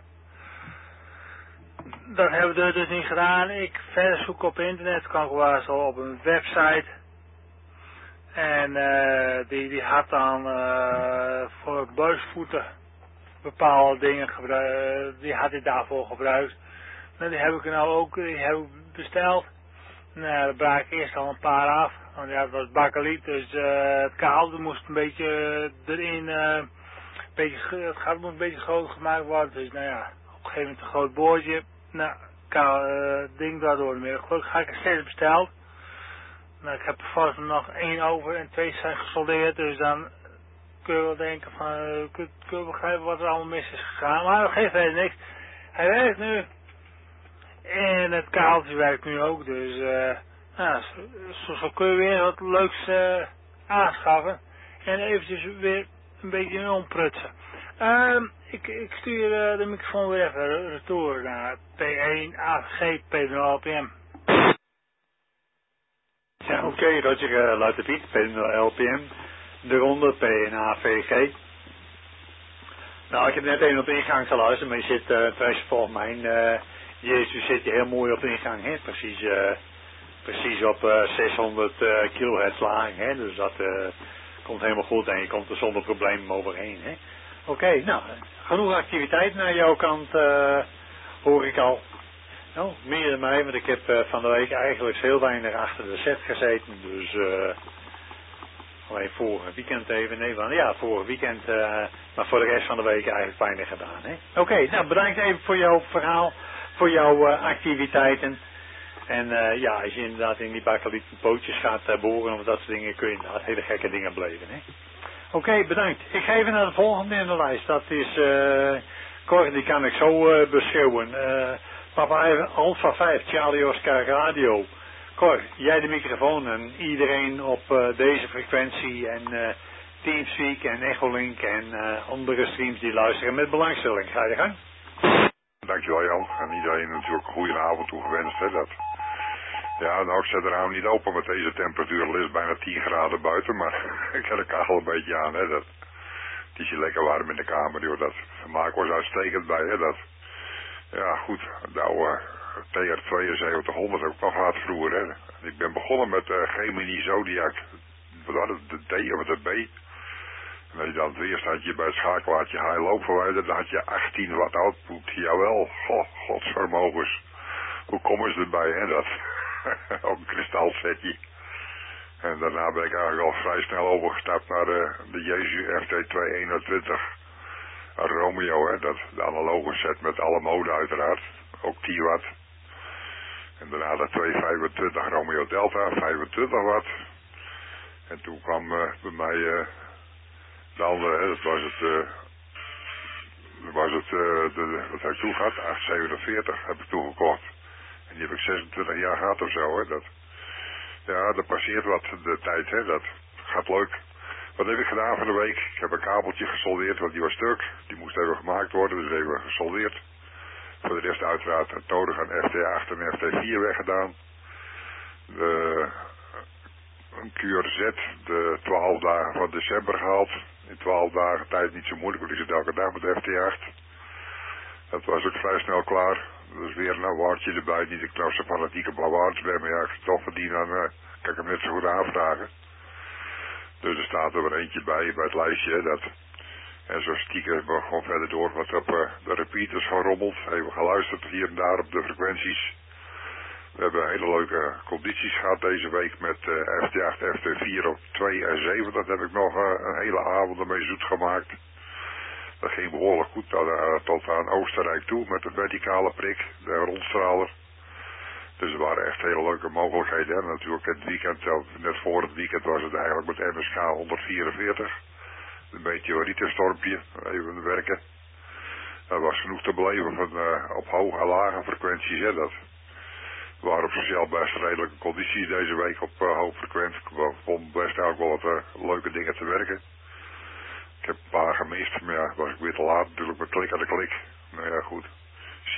dat hebben we dus niet gedaan. Ik verder zoeken op internet, kan ik wel zo op een website. En uh, die, die had dan uh, voor buisvoeten bepaalde dingen gebruikt, die had ik daarvoor gebruikt. Nou, die heb ik nou ook, die heb ik besteld. Nou, daar braak ik eerst al een paar af, want ja, het was bakkeliet, dus uh, het kaal moest een beetje erin, uh, een beetje, het gat moest een beetje groot gemaakt worden, dus nou ja, op een gegeven moment een groot boordje, nou, kaal uh, ding daardoor meer. Gelukkig ga ik er steeds besteld. Nou, ik heb er vast nog één over en twee zijn gesoldeerd, dus dan kun je wel denken van, uh, kun, kun je begrijpen wat er allemaal mis is gegaan, maar dat geeft helemaal niks. Hij werkt nu. En het kaaltje werkt nu ook, dus uh, nou, zo, zo kun je weer wat leuks uh, aanschaffen. En eventjes weer een beetje omprutsen. Uh, ik, ik stuur uh, de microfoon weer even retour naar P één A V G P nul L P M. Ja, oké, okay, Roger, uh, luidt Piet, P nul L P M. De ronde P één A V G. Nou, ik heb net even op de ingang geluisterd, maar je zit uh, trouwens volgens mij... Uh, Jezus zit je heel mooi op de ingang, hè? Precies, uh, precies op uh, zeshonderd uh, kilohertz laging, hè? Dus dat uh, komt helemaal goed en je komt er zonder problemen overheen, hè? Oké, okay, nou, genoeg activiteit naar jouw kant, uh, hoor ik al. Nou, meer dan mij, want ik heb uh, van de week eigenlijk heel weinig achter de set gezeten, dus uh, alleen vorig weekend even, nee, van, ja, vorig weekend, uh, maar voor de rest van de week eigenlijk weinig gedaan, hè? Oké, okay, nou, bedankt even voor jouw verhaal. Voor jouw uh, activiteiten. En uh, ja, als je inderdaad in die bakkelieten pootjes gaat uh, boren of dat soort dingen, kun je inderdaad hele gekke dingen beleven. Oké, okay, bedankt. Ik ga even naar de volgende in de lijst. Dat is, uh, Cor, die kan ik zo uh, beschouwen. Uh, Papa Alpha vijf, Charlie Oscar Radio. Cor, jij de microfoon en iedereen op uh, deze frequentie en uh, Teamspeak en Echolink en uh, andere streams die luisteren met belangstelling. Ga je gang. Dankjewel Jan. En iedereen natuurlijk een goede avond toegewenst. Hè, dat. Ja, nou ik zet de raam niet open met deze temperatuur. Het is bijna tien graden buiten, maar ik heb de kachel een beetje aan. Hè, dat. Het is hier lekker warm in de kamer. Joh, dat vermaak was uitstekend bij. Hè, dat. Ja goed, nou uh, T R tweeënzeventighonderd ook nog laat vroeger. Hè. Ik ben begonnen met uh, Gemini Zodiac. Wat had het, de D of de B? En als je dan het eerst had je bij het schakelaartje high loop verwijderd, dan had je achttien watt output. Jawel, god, godsvermogens. Hoe komen ze erbij, hè, dat? Ook een kristalsetje. En daarna ben ik eigenlijk al vrij snel overgestapt naar de, de Jesu F T tweehonderdeenentwintig Romeo, hè, dat, de analoge set met alle mode uiteraard. Ook tien watt. En daarna de tweehonderdvijfentwintig Romeo Delta, vijfentwintig watt. En toen kwam uh, bij mij... Uh, De andere, hè, dat was het, uh, was het, uh, de, wat heb ik toen gehad? achthonderdzevenenveertig heb ik toen gekocht. En die heb ik zesentwintig jaar gehad of zo, hè. Dat, ja, er passeert wat de tijd, hè. Dat gaat leuk. Wat heb ik gedaan van de week? Ik heb een kabeltje gesoldeerd, want die was stuk. Die moest even gemaakt worden, dus even gesoldeerd. Voor de rest uiteraard het nodig aan F T acht en F T vier weggedaan. De... Een Q R Z, de twaalf dagen van december gehaald. In twaalf dagen tijd niet zo moeilijk, want ik zit elke dag met de F T acht. Dat was ook vrij snel klaar. Dat is weer een awartje erbij. Niet dat ik nou zo fanatiek op awards ben, maar ja, ik toch verdien, dan uh, kan ik hem net zo goed aanvragen. Dus er staat er weer eentje bij, bij het lijstje. Dat, en zo stiekem we gewoon verder door wat op uh, de repeaters gerommeld. Even geluisterd hier en daar op de frequenties. We hebben hele leuke condities gehad deze week met uh, F T acht, F T vier op twee en zeven. Dat heb ik nog uh, een hele avond ermee zoet gemaakt. Dat ging behoorlijk goed tot, uh, tot aan Oostenrijk toe met de verticale prik, de rondstraler. Dus er waren echt hele leuke mogelijkheden. En natuurlijk het weekend, net voor het weekend was het eigenlijk met M S K honderdvierenveertig. Een meteorietenstormpje, even werken. Dat was genoeg te beleven van, uh, op hoge en lage frequenties. Hè, dat. We waren op zichzelf best redelijke condities deze week op uh, hoog frequent. Ik vond best eigenlijk wel wat uh, leuke dingen te werken. Ik heb een paar gemist, maar ja, was ik weer te laat natuurlijk met klik aan de klik. Nou ja, goed.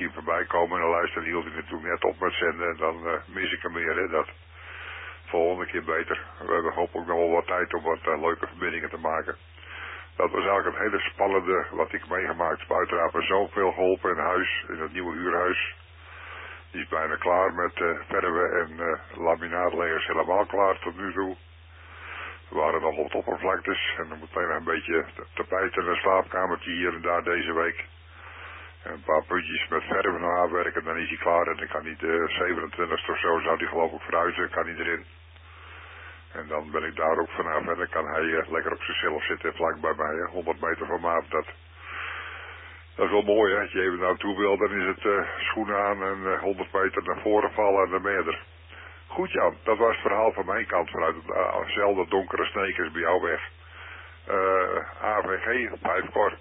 zie hem voorbij komen en dan luister hield hij natuurlijk net op met zenden en dan uh, mis ik hem weer, hè, dat volgende keer beter. We hebben hopelijk nog wel wat tijd om wat uh, leuke verbindingen te maken. Dat was eigenlijk een hele spannende wat ik meegemaakt heb. Uiteraard me zoveel geholpen in huis, in het nieuwe huurhuis. Die is bijna klaar met uh, verven en uh, laminaatlegers helemaal klaar tot nu toe. We waren nog op het oppervlaktes en dan meteen nog een beetje tapijt en een slaapkamertje hier en daar deze week. En een paar puntjes met verven nog aanwerken, dan is hij klaar en dan kan hij de zevenentwintigste of zo, zou hij geloof ik verhuizen, kan hij erin. En dan ben ik daar ook vanaf en dan kan hij uh, lekker op zichzelf zitten vlak bij mij, hè, honderd meter van me af. Dat, dat is wel mooi, hè, als je even naartoe wil, dan is het uh, schoenen aan en uh, honderd meter naar voren vallen en dan ben je er. Goed Jan, dat was het verhaal van mijn kant vanuit hetzelfde uh, donkere sneekers bij jou weg. Uh, A V G, vijf kort.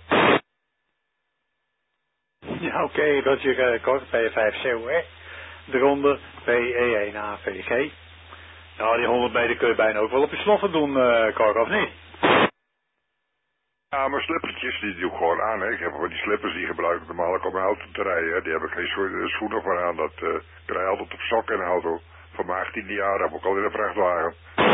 Ja, oké, okay, Roger uh, Kort, P vijf C O R. De ronde P E één A V G. Nou, die honderd meter kun je bijna ook wel op je sloffen doen, uh, Kort, of niet? Ja, mijn slippertjes, die doe ik gewoon aan, hè. Ik heb wel die slippers die gebruik ik normaal ook om mijn auto te rijden, hè. Die heb ik geen scho schoenen voor aan, dat uh, ik rij altijd op sokken in de auto. Van mijn achttiende jaar heb ik al in een vrachtwagen.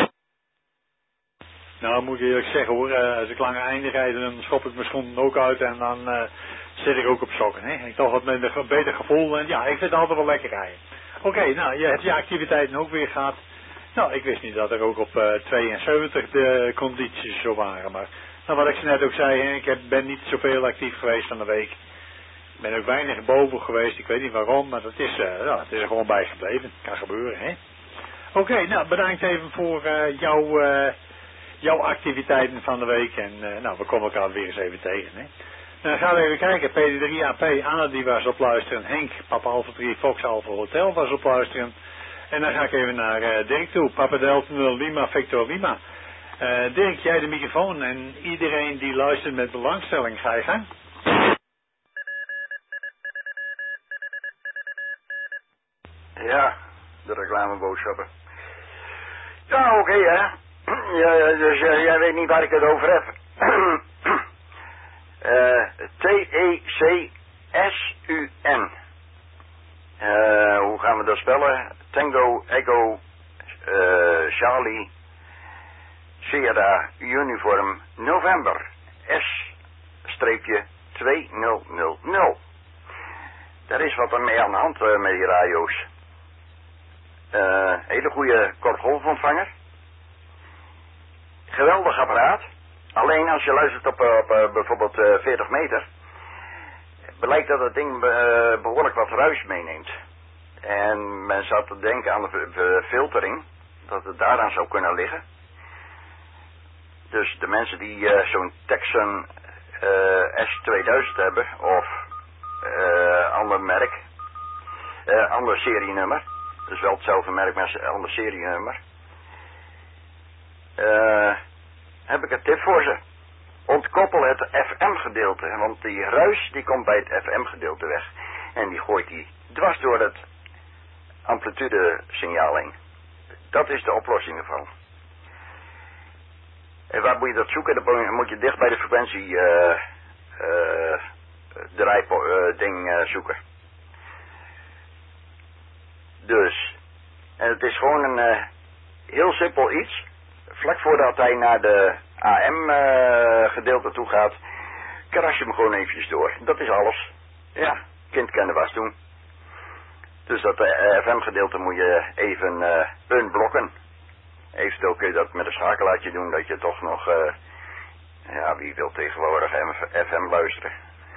Nou, moet ik eerlijk zeggen hoor, uh, als ik lange einden rijd, dan schop ik mijn schoenen ook uit en dan uh, zit ik ook op sokken. Hè? Ik heb toch wat met een beter gevoel en ja, ik vind het altijd wel lekker rijden. Oké, okay, nou, je hebt je activiteiten ook weer gehad. Nou, ik wist niet dat er ook op uh, tweeënzeventig de condities zo waren, maar nou, wat ik net ook zei, hè, ik heb, ben niet zoveel actief geweest van de week. Ik ben ook weinig boven geweest, ik weet niet waarom, maar dat is, uh, ja, het is er gewoon bijgebleven. Kan gebeuren, hè. Oké, okay, nou, bedankt even voor uh, jouw, uh, jouw activiteiten van de week. En uh, nou, we komen elkaar weer eens even tegen, hè. Dan gaan we even kijken. P D drie A P, Anna die was op luisteren. Henk, Papa Alpha drie, Fox Alpha Hotel was op luisteren. En dan ga ik even naar uh, Dirk toe. Papa Delta nul Lima, Victor Lima. Uh, Dirk, jij de microfoon en iedereen die luistert met belangstelling, ga je gang. Ja, de reclameboodschappen. Ja, oké, okay, hè. Ja, dus uh, jij weet niet waar ik het over heb. uh, T E C S U N. Uh, hoe gaan we dat spellen? Tango, Echo, uh, Charlie, Sierra, Uniform, November, S twee nul nul nul. Daar is wat mee aan de hand uh, met die radio's. Uh, hele goede kortgolfontvanger. Geweldig apparaat. Alleen als je luistert op, op uh, bijvoorbeeld uh, veertig meter, blijkt dat het ding uh, behoorlijk wat ruis meeneemt. En men zou te denken aan de, de filtering, dat het daaraan zou kunnen liggen. Dus de mensen die uh, zo'n Texan uh, S tweeduizend hebben, of uh, ander merk, uh, ander serienummer, dus wel hetzelfde merk, maar een ander serienummer, uh, heb ik een tip voor ze. Ontkoppel het F M-gedeelte, want die ruis die komt bij het F M-gedeelte weg. En die gooit die dwars door het amplitude-signaal heen. Dat is de oplossing ervan. En waar moet je dat zoeken? Dan moet je dicht bij de frequentie uh, uh, draaiding uh, zoeken. Dus, en het is gewoon een uh, heel simpel iets. Vlak voordat hij naar de A M uh, gedeelte toe gaat, kras je hem gewoon eventjes door. Dat is alles. Ja, kind kan de was doen. Dus dat uh, F M gedeelte moet je even uh, unblokken. Eventueel kun je dat met een schakelaartje doen, dat je toch nog, uh, ja, wie wil tegenwoordig F M luisteren.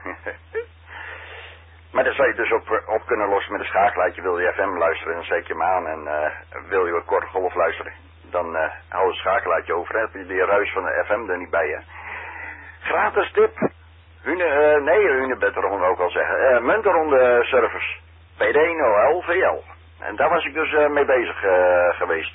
Maar dan zou je dus op, op kunnen lossen met een schakelaartje. Wil je F M luisteren, dan zet je hem aan. En uh, wil je een korte golf luisteren, dan uh, hou je een schakelaartje over. Dan heb je die ruis van de F M er niet bij je. Gratis tip. Hune, uh, nee, Hunebedron wil ik al zeggen. Uh, Munteronde service. P D nul L V L. En daar was ik dus uh, mee bezig uh, geweest.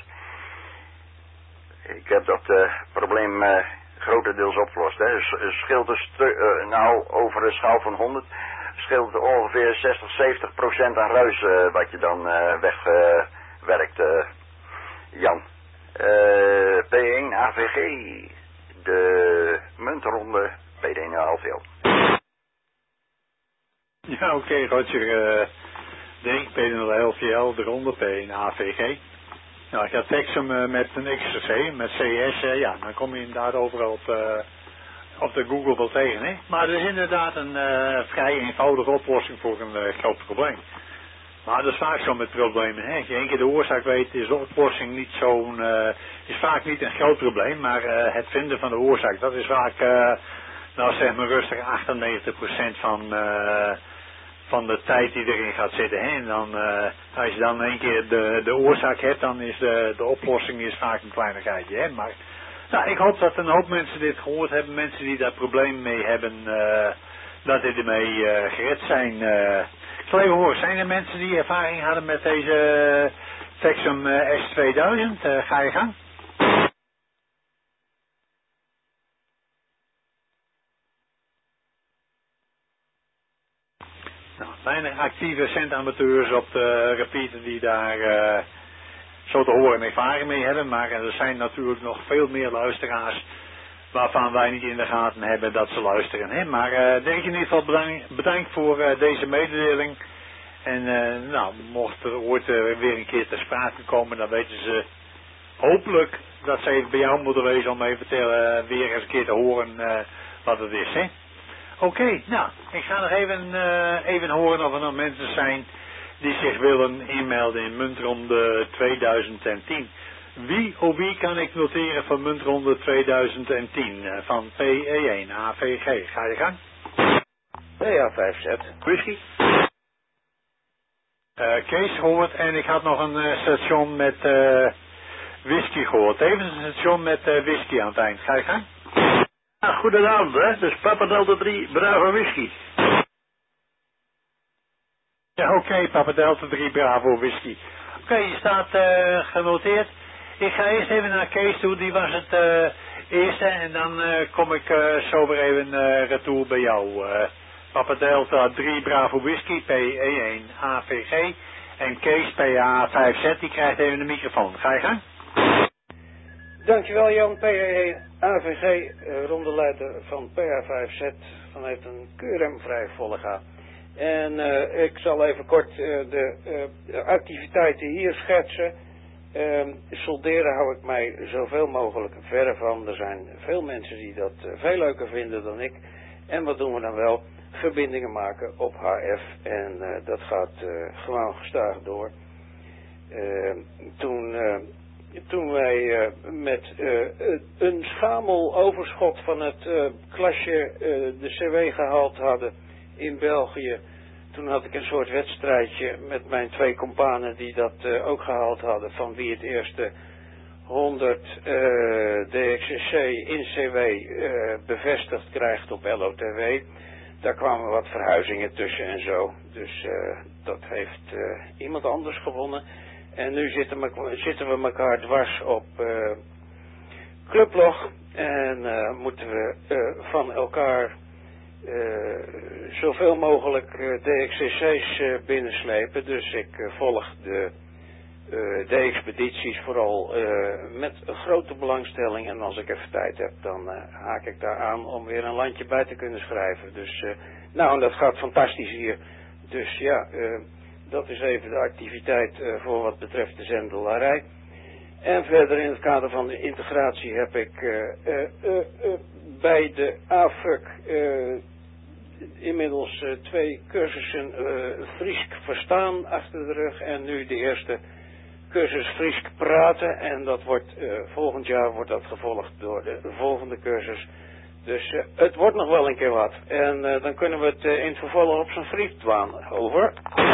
Ik heb dat uh, probleem uh, grotendeels opgelost. Hè. Het scheelt dus, uh, nou, over een schaal van honderd, scheelt het ongeveer zestig, zeventig procent aan ruis uh, wat je dan uh, wegwerkt, uh, uh, Jan. Uh, P één A V G, de muntronde P D nul L V L. Ja, oké, okay, Roger. Uh, denk P nul elf J L, de ronde P en A V G. Nou, ik ga teksten uh, met een X R C, met C S, uh, ja, dan kom je inderdaad overal op, uh, op de Google wel tegen, hè. Maar dat is inderdaad een uh, vrij eenvoudige oplossing voor een uh, groot probleem. Maar dat is vaak zo met problemen, hè. Als je één keer de oorzaak weet, is de oplossing niet zo'n, uh, is vaak niet een groot probleem, maar uh, het vinden van de oorzaak, dat is vaak, uh, nou zeg maar rustig achtennegentig procent van, uh, van de tijd die erin gaat zitten, hè. En dan, uh, als je dan één keer de, de oorzaak hebt, dan is de, de oplossing is vaak een kleinigheidje, hè. Maar, nou, ik hoop dat een hoop mensen dit gehoord hebben, mensen die daar problemen mee hebben, uh, dat die ermee uh, gered zijn, uh. Ik zal even horen, zijn er mensen die ervaring hadden met deze Texum uh, S tweeduizend? Uh, ga je gang? Nou, weinig actieve centamateurs op de repeater die daar uh, zo te horen ervaring mee hebben, maar er zijn natuurlijk nog veel meer luisteraars waarvan wij niet in de gaten hebben dat ze luisteren. Hè? Maar uh, denk in ieder geval bedankt, bedankt voor uh, deze mededeling. En uh, nou, mocht er ooit uh, weer een keer ter sprake komen, dan weten ze hopelijk dat ze even bij jou moeten wezen om even te, uh, weer eens een keer te horen uh, wat het is. Oké, okay, nou, ik ga nog even, uh, even horen of er nog mensen zijn die zich willen inmelden in Muntronde tweeduizend tien. Wie of wie kan ik noteren van Muntronde tweeduizend tien uh, van P E één A V G? Ga je gang? P A vijf Z. Whisky. Uh, Kees gehoord en ik had nog een uh, station met uh, whisky gehoord. Even een station met uh, whisky aan het eind. Ga je gang? Ja, goedenavond, hè. Dus Papa Delta drie, Bravo Whisky. Ja, oké, okay, Papa Delta drie, Bravo Whisky. Oké, okay, je staat uh, genoteerd. Ik ga eerst even naar Kees toe, die was het uh, eerste. En dan uh, kom ik uh, zo weer even uh, retour bij jou. Uh, Papa Delta drie Bravo Whisky, P E één A V G. En Kees P A vijf Z, die krijgt even de microfoon. Ga je gang? Dankjewel Jan, P E één A V G, uh, rondeleider van P A vijf Z vanuit een Q R M vrij volle ga. En uh, ik zal even kort uh, de, uh, de activiteiten hier schetsen. Uh, solderen hou ik mij zoveel mogelijk verre van. Er zijn veel mensen die dat uh, veel leuker vinden dan ik. En wat doen we dan wel? Verbindingen maken op H F. En uh, dat gaat uh, gewoon gestaag door. Uh, toen, uh, toen wij uh, met uh, een schamel overschot van het uh, klasje uh, de C W gehaald hadden in België. Toen had ik een soort wedstrijdje met mijn twee companen die dat uh, ook gehaald hadden. Van wie het eerste honderd uh, D X C in C W uh, bevestigd krijgt op L O T W. Daar kwamen wat verhuizingen tussen en zo. Dus uh, dat heeft uh, iemand anders gewonnen. En nu zitten we, zitten we elkaar dwars op uh, Clublog. En uh, moeten we uh, van elkaar uh, zoveel mogelijk uh, D X C C's uh, binnenslepen. Dus ik uh, volg de uh, D-expedities vooral uh, met een grote belangstelling. En als ik even tijd heb, dan uh, haak ik daar aan om weer een landje bij te kunnen schrijven. Dus uh, nou, en dat gaat fantastisch hier. Dus ja, uh, dat is even de activiteit uh, voor wat betreft de zendelarij. En verder in het kader van de integratie heb ik uh, uh, uh, uh, bij de A F U C uh, inmiddels uh, twee cursussen uh, Friesk verstaan achter de rug. En nu de eerste cursus Friesk praten. En dat wordt uh, volgend jaar wordt dat gevolgd door de volgende cursus. Dus uh, het wordt nog wel een keer wat. En uh, dan kunnen we het uh, in het vervolg op zijn Fries doen. Over.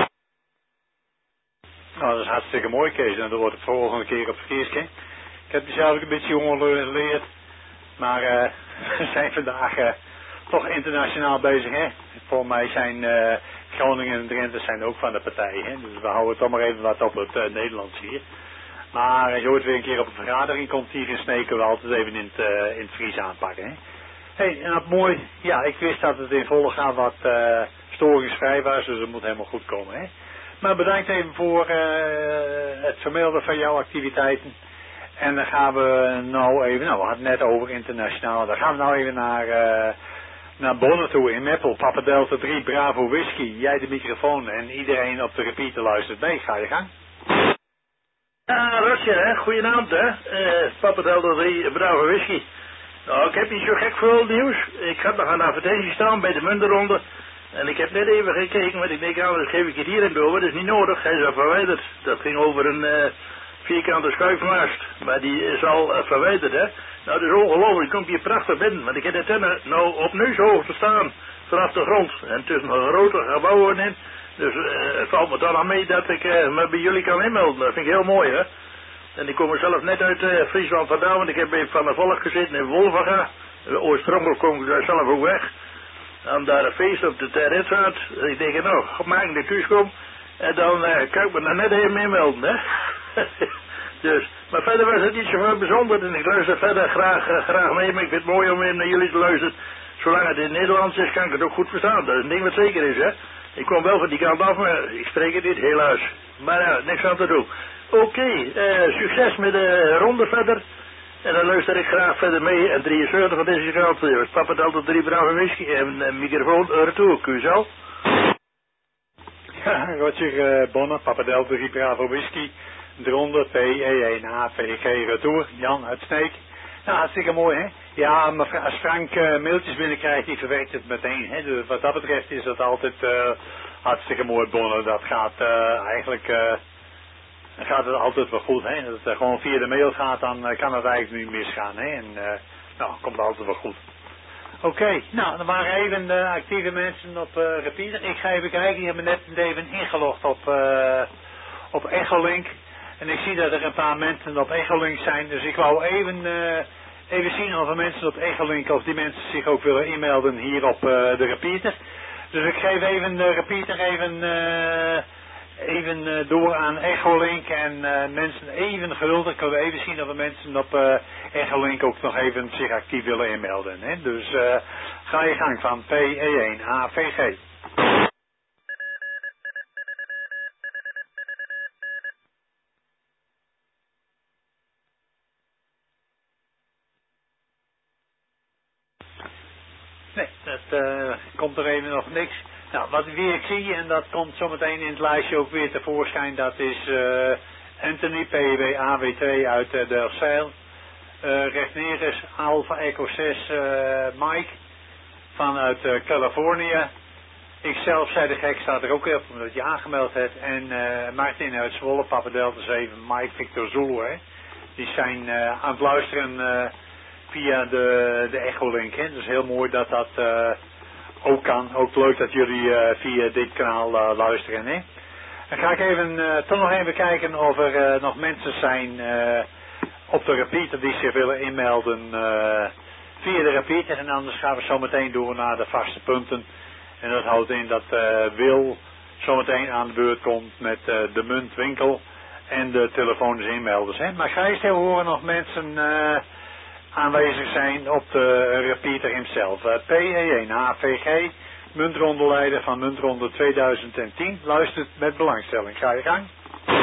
Nou, dat is hartstikke mooi, Kees. En dat wordt de volgende keer op Friesk. Ik heb die zelf ook een beetje jonger geleerd. Maar uh, we zijn vandaag uh, toch internationaal bezig, hè. Voor mij zijn uh, Groningen en Drenthe zijn ook van de partij, hè. Dus we houden toch maar even wat op het uh, Nederlands hier. Maar als je ooit weer een keer op een vergadering komt hier in Sneek, we altijd even in het, uh, in het Fries aanpakken, hè. Hé, en dat mooi. Ja, ik wist dat het in volle gaan wat uh, storingsvrij was, dus dat moet helemaal goed komen, hè. Maar bedankt even voor uh, het vermelden van jouw activiteiten. En dan gaan we nou even, nou we hadden het net over internationaal, dan gaan we nou even naar, uh, naar Bonne toe in Meppel. Papa Delta drie, Bravo Whisky. Jij de microfoon en iedereen op de repeater luistert mee. Ga je gang. Ja, Roger, hè. Goedenavond, hè. Uh, Papa Delta drie, Bravo Whisky. Nou, ik heb niet zo gek veel nieuws. Ik had nog een advertentie staan bij de muntenronde. En ik heb net even gekeken, want ik denk, nou, dat geef ik het hier in door. Dat is niet nodig, hij is al verwijderd. Dat ging over een uh, vierkante schuifmast. Maar die is al uh, verwijderd, hè. Nou, dat is ongelooflijk. Ik kom hier prachtig binnen. Want ik heb de tenner nou op neushoogte staan. Vanaf de grond. En tussen nog grote gebouwen in. Dus uh, het valt me dan aan mee dat ik uh, me bij jullie kan inmelden. Dat vind ik heel mooi, hè. En ik kom er zelf net uit uh, Friesland vandaan. Want ik heb bij Van der Volk gezeten in Wolvenga. Uh, oorspronkelijk kom ik daar zelf ook weg. En daar een feest op de terrein. Ik denk, nou, maak ik de thuis kom. En dan uh, kan ik me daar net even inmelden, hè. Dus, maar verder was het niet zo veel bijzonder. En ik luister verder graag, uh, graag mee. Maar ik vind het mooi om weer naar jullie te luisteren. Zolang het in het Nederlands is, kan ik het ook goed verstaan. Dat is een ding wat zeker is, hè. Ik kom wel van die kant af, maar ik spreek het niet, helaas. Maar ja, uh, niks aan te doen. Oké, okay, uh, succes met de ronde verder. En dan luister ik graag verder mee. En drieënzeventig van deze kant. Uh, Papa Delta drie, Bravo Whisky. En uh, microfoon retour. Kun je zo? Ja, Roger uh, Bonne, Papa Delta drie, Bravo Whisky. De ronde P E één A V G retour. Jan uit Sneek. Nou, hartstikke mooi, hè? Ja, maar als Frank uh, mailtjes binnenkrijgt, die verwerkt het meteen, hè? Dus wat dat betreft is dat altijd uh, hartstikke mooi, Bonne. Dat gaat uh, eigenlijk, uh, gaat het altijd wel goed, hè? Dat het uh, gewoon via de mail gaat, dan uh, kan het eigenlijk niet misgaan, hè? En, uh, nou, komt het altijd wel goed. Oké, okay, nou, er waren even uh, actieve mensen op uh, repeater. Ik ga even kijken, die hebben net even ingelogd op, uh, op Echolink. En ik zie dat er een paar mensen op Echolink zijn, dus ik wou even, uh, even zien of er mensen op Echolink, of die mensen zich ook willen inmelden hier op uh, de repeater. Dus ik geef even de repeater even, uh, even uh, door aan Echolink en uh, mensen even geduldig. Kunnen we even zien of er mensen op uh, Echolink ook nog even zich actief willen inmelden. Hè? Dus uh, ga je gang van P E één A V G. Nee, dat uh, komt er even nog niks. Nou, wat weer ik zie, en dat komt zometeen in het lijstje ook weer tevoorschijn, dat is uh, Anthony, P W A W twee uit uh, Delfzijl. Uh, Rechtneres, Alpha Echo zes, uh, Mike, vanuit uh, Californië. Ikzelf, zei de gek, staat er ook op, omdat je aangemeld hebt. En uh, Martin uit Zwolle, Papa Delta zeven, Mike, Victor Zulu, hè. Die zijn uh, aan het luisteren uh, via de, de Echolink, hè. Dus heel mooi dat dat uh, ook kan. Ook leuk dat jullie uh, via dit kanaal uh, luisteren, hè. Dan ga ik even, uh, toch nog even kijken of er uh, nog mensen zijn uh, op de repeater die zich willen inmelden uh, via de repeater. En anders gaan we zo meteen door naar de vaste punten. En dat houdt in dat uh, Wil zometeen aan de beurt komt met uh, de muntwinkel en de telefonische inmelders. Hè. Maar ga je stil horen nog mensen uh, aanwezig zijn op de repeater hemzelf. Uh, P E één A V G, muntrondeleider van Muntronde tweeduizend tien. Luistert met belangstelling. Ga je gang.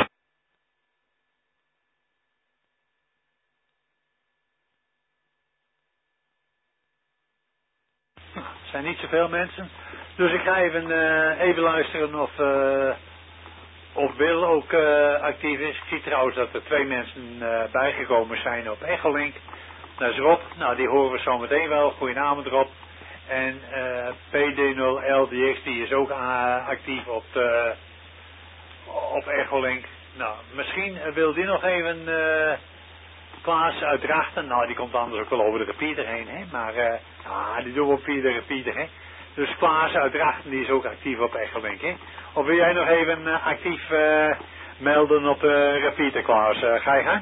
Nou, er zijn niet zoveel mensen. Dus ik ga even, uh, even luisteren of, uh, of Wil ook uh, actief is. Ik zie trouwens dat er twee mensen uh, bijgekomen zijn op Echolink. Dat is Rob. Nou, die horen we zo meteen wel. Goedenavond, Rob. En uh, P D nul L D X, die is ook uh, actief op, de, op Echolink. Nou, misschien wil die nog even uh, Klaas uit Drachten. Nou, die komt anders ook wel over de repeater heen, hè. Maar uh, ah, die doen we op via de repeater, hè. Dus Klaas uit Drachten, die is ook actief op Echolink, hè. Of wil jij nog even uh, actief uh, melden op de repeater, Klaas? Uh, ga je gang?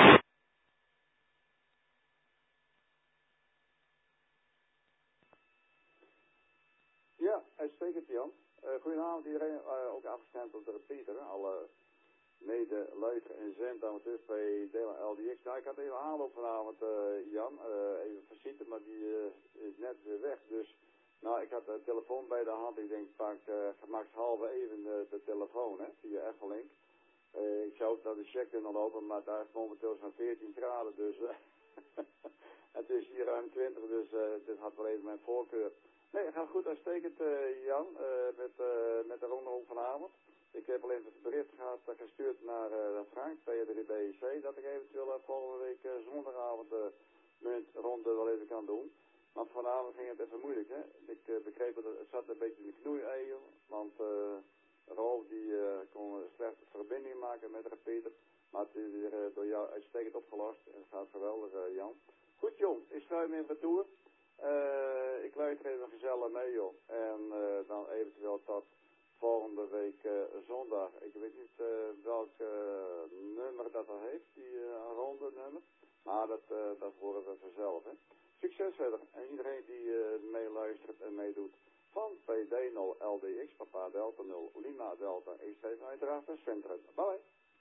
Ja, uitstekend Jan. Uh, goedenavond iedereen, uh, ook afgestemd op de repeater. Alle mede, luister en zend amateurs bij Delen L D X. Nou, ik had even aanloop vanavond, uh, Jan, uh, even visite, maar die uh, is net weer weg. Dus, nou, ik had de telefoon bij de hand. Ik denk, pak uh, gemakshalve even uh, de telefoon, hè, via Echolink. Uh, ik zou dat de check kunnen lopen, maar daar is momenteel zo'n veertien graden, dus uh, het is hier ruim twintig, dus uh, dit had wel even mijn voorkeur. Nee, het gaat goed uitstekend, uh, Jan, uh, met, uh, met de ronde om vanavond. Ik heb alleen het bericht gehad, uh, gestuurd naar, uh, naar Frank, P drie B I C, dat ik eventueel uh, volgende week uh, zondagavond de uh, muntronde wel even kan doen. Want vanavond ging het even moeilijk, hè. Ik uh, begreep dat het zat een beetje in de knoei-eier, want uh, Rolf die uh, kon een slechte verbinding maken met Repeater. Maar het is weer uh, door jou uitstekend opgelost en het gaat geweldig, uh, Jan. Goed, jong, ik schrijf me in retour. Uh, ik luister even gezellig mee, joh. En uh, dan eventueel tot volgende week uh, zondag. Ik weet niet uh, welk uh, nummer dat er heeft, die uh, ronde nummer. Maar dat, uh, dat horen we vanzelf, hè. Succes verder. En iedereen die uh, meeluistert en meedoet van P D nul L D X, Papa Delta nul, Lima Delta, ik schrijf uiteraard een centrum. Bye.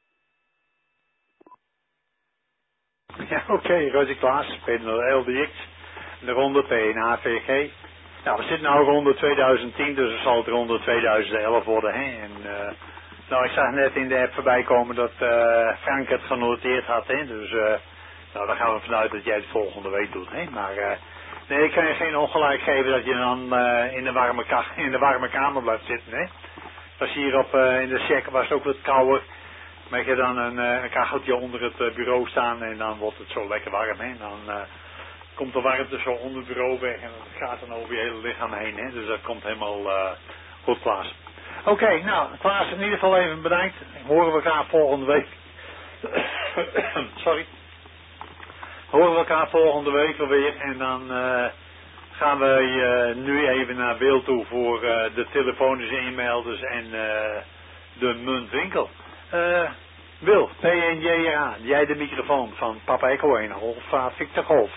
Ja, oké, okay, Roger Klaas, P D nul L D X, de ronde P één A V G. Nou, we zitten nu ronde twintig tien, dus het zal het ronde twintig elf worden, hè. En, uh, nou, ik zag net in de app voorbij komen dat uh, Frank het genoteerd had, hè. Dus, uh, nou, dan gaan we vanuit dat jij het volgende week doet, hè. Maar, uh, nee, ik kan je geen ongelijk geven dat je dan uh, in, de warme ka- in de warme kamer blijft zitten, hè. Was hier op, uh, in de check was het ook wat kouder. Maar ik heb dan een, uh, een kacheltje onder het uh, bureau staan en dan wordt het zo lekker warm, hè. Dan uh, komt de warmte zo onder het bureau weg en dat gaat dan over je hele lichaam heen, hè. Dus dat komt helemaal uh, goed, Klaas. Oké, okay, nou, Klaas, in ieder geval even bedankt. Horen we elkaar volgende week. Sorry. Horen we elkaar volgende week weer en dan uh, gaan we uh, nu even naar beeld toe voor uh, de telefonische e-mailders en uh, de muntwinkel. Uh, Wil, P één J R A, jij de microfoon van Papa Echo één, Alfa Victor Golf.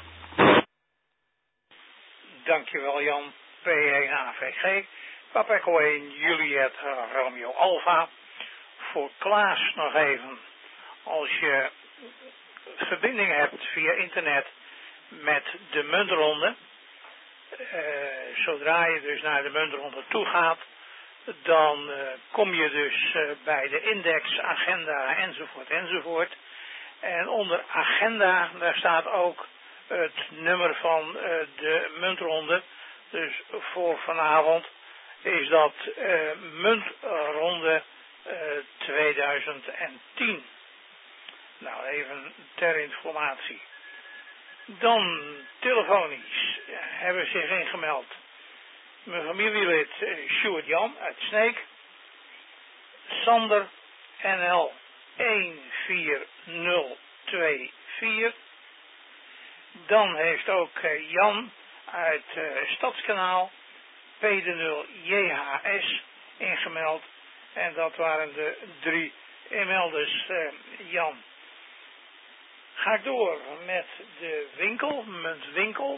Dankjewel Jan, P één A V G, Papa Echo één, Juliet Romeo Alfa. Voor Klaas nog even, als je verbinding hebt via internet met de muntronde, uh, zodra je dus naar de muntronde toe gaat, dan uh, kom je dus uh, bij de index, agenda enzovoort enzovoort. En onder agenda, daar staat ook het nummer van uh, de muntronde. Dus voor vanavond is dat uh, muntronde uh, twintig tien. Nou, even ter informatie. Dan telefonisch uh, hebben zich ingemeld mijn familielid uh, Sjoerd Jan uit Sneek, Sander N L een vier nul twee vier. Dan heeft ook uh, Jan uit uh, Stadskanaal P D nul J H S ingemeld. En dat waren de drie inmelders, uh, Jan. Ga ik door met de winkel, muntwinkel.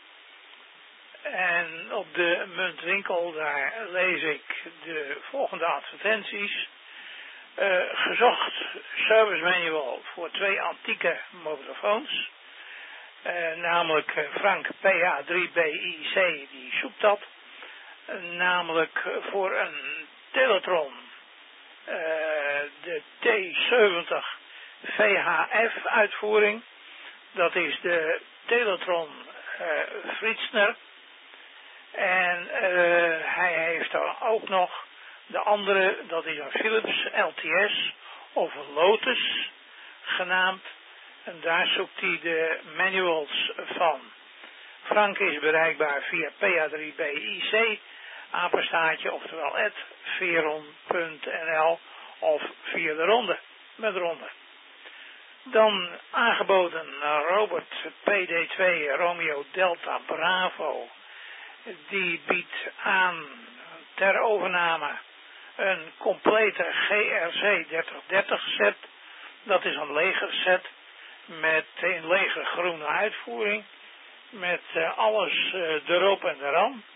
En op de muntwinkel, daar lees ik de volgende advertenties. Uh, gezocht service manual voor twee antieke mobielefoons. Uh, namelijk Frank P A drie B I C, die zoekt dat. Uh, namelijk voor een Teletron. Uh, de T zeventig V H F uitvoering. Dat is de Teletron uh, Fritzner. En uh, hij heeft dan ook nog de andere, dat is een Philips L T S of een Lotus genaamd. En daar zoekt hij de manuals van. Frank is bereikbaar via P A drie B I C, apenstaartje, oftewel at veron punt n l of via de ronde, met ronde. Dan aangeboden Robert P D twee Romeo Delta Bravo. Die biedt aan ter overname een complete G R C dertig dertig set. Dat is een legerset met een lege groene uitvoering. Met uh, alles uh, erop en eraan.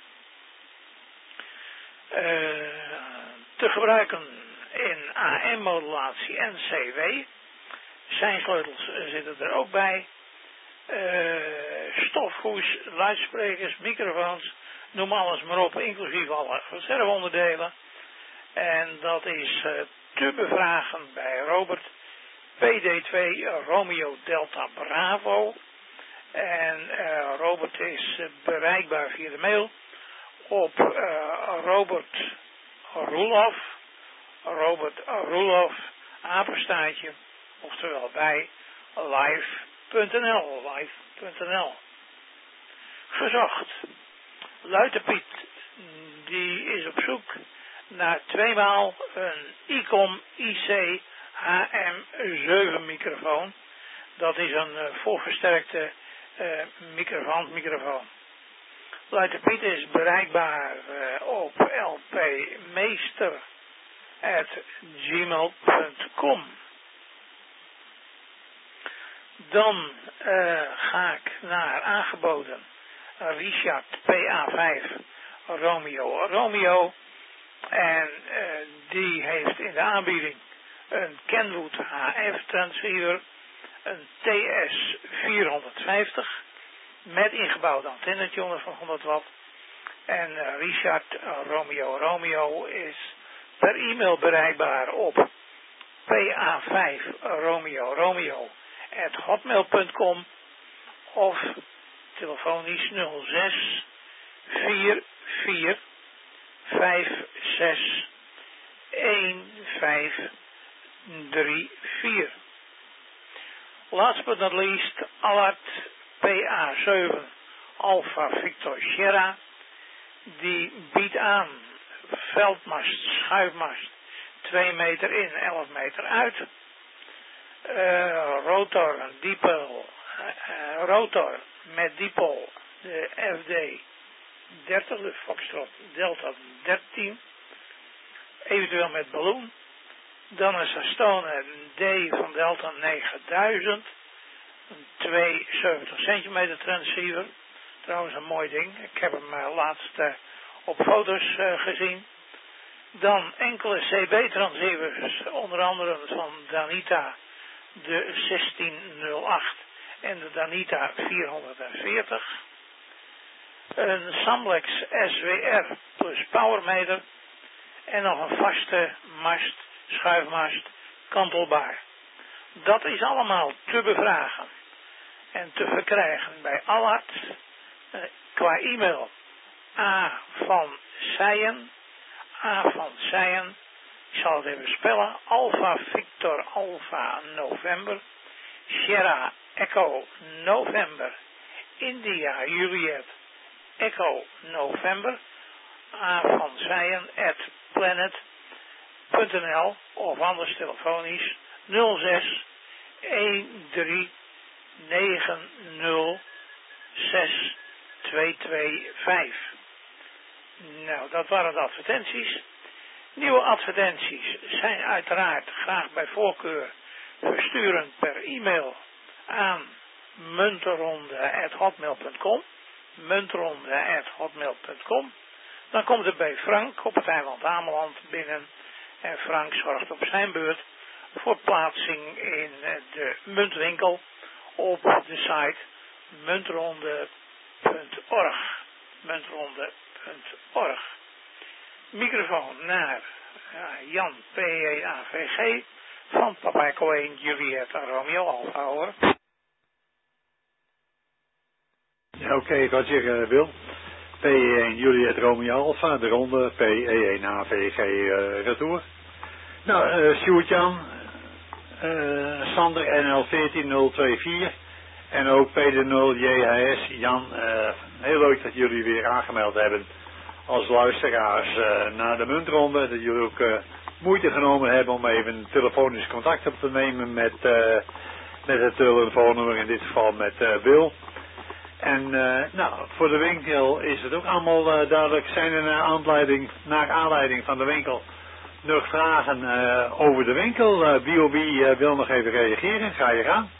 Uh, te gebruiken in A M-modulatie en C W. Zijn sleutels zitten er ook bij. Uh, stofhoes, luidsprekers, microfoons, noem alles maar op, inclusief alle reserveonderdelen. En dat is uh, te bevragen bij Robert P D twee Romeo Delta Bravo. En uh, Robert is uh, bereikbaar via de mail op uh, Robert Roelof, Robert Roelof, apenstaartje, oftewel bij live punt n l, live punt n l. Gezocht. Luiterpiet, die is op zoek naar tweemaal een ICOM I C H M zeven microfoon. Dat is een uh, voorversterkte uh, microfoon, microfoon. Luiterpiet is bereikbaar uh, op lpmeester at gmail punt com. Dan uh, ga ik naar aangeboden Richard P A vijf Romeo Romeo. En uh, die heeft in de aanbieding een Kenwood H F transceiver, een T S vierhonderdvijftig met ingebouwd antennetje onder van honderd watt. En uh, Richard uh, Romeo Romeo is per e-mail bereikbaar op P A vijf Romeo Romeo at hotmail punt com of telefonisch nul zes vier vier vijf zes een vijf drie vier. Last but not least, Allard P A zeven Alpha Victor Sierra. Die biedt aan veldmast, schuifmast, twee meter in, elf meter uit. Uh, rotor, dipel, uh, rotor met dipol, de F D dertig, de Foxtrot Delta dertien, eventueel met ballon. Dan een Sastone D van Delta negenduizend, een tweeënzeventig centimeter transceiver, trouwens een mooi ding, ik heb hem uh, laatst uh, op foto's uh, gezien. Dan enkele C B transceivers, onder andere van Danita de zestien nul acht en de Danita vierhonderdveertig. Een Samlex S W R plus powermeter en nog een vaste mast, schuifmast, kantelbaar. Dat is allemaal te bevragen en te verkrijgen bij Allard eh, qua e-mail. A van Seyen, A van Seyen, ik zal het even spellen, Alpha Victor Alpha November, Sierra Echo November, India Juliet Echo November, A van Seyen at planet punt n l of anders telefonisch nul zes een drie negen nul zes twee twee vijf. Nou, dat waren de advertenties. Nieuwe advertenties zijn uiteraard graag bij voorkeur versturen per e-mail aan munteronde at hotmail punt com. munteronde at hotmail punt com. Dan komt het bij Frank op het eiland Ameland binnen. En Frank zorgt op zijn beurt voor plaatsing in de muntwinkel op de site muntronde punt org. muntronde punt org. Microfoon naar ja, Jan P E A V G van Papa Echo één Juliet Romeo Alpha hoor. Ja, oké, okay, wat je uh, wil. P E één Juliet Romeo Alpha, de ronde P E één A V G uh, retour. Nou, uh, Sjoerd-Jan, uh, Sander N L veertien nul twee vier en ook P D nul J H S. Jan, uh, heel leuk dat jullie weer aangemeld hebben als luisteraars uh, naar de muntronde. Dat jullie ook uh, moeite genomen hebben om even telefonisch contact op te nemen met, uh, met het telefoonnummer, in dit geval met uh, Wil. En uh, nou, voor de winkel is het ook allemaal uh, duidelijk. Zijn er naar aanleiding, naar aanleiding van de winkel nog vragen uh, over de winkel? Uh, wie of wie uh, wil nog even reageren? Ga je gaan.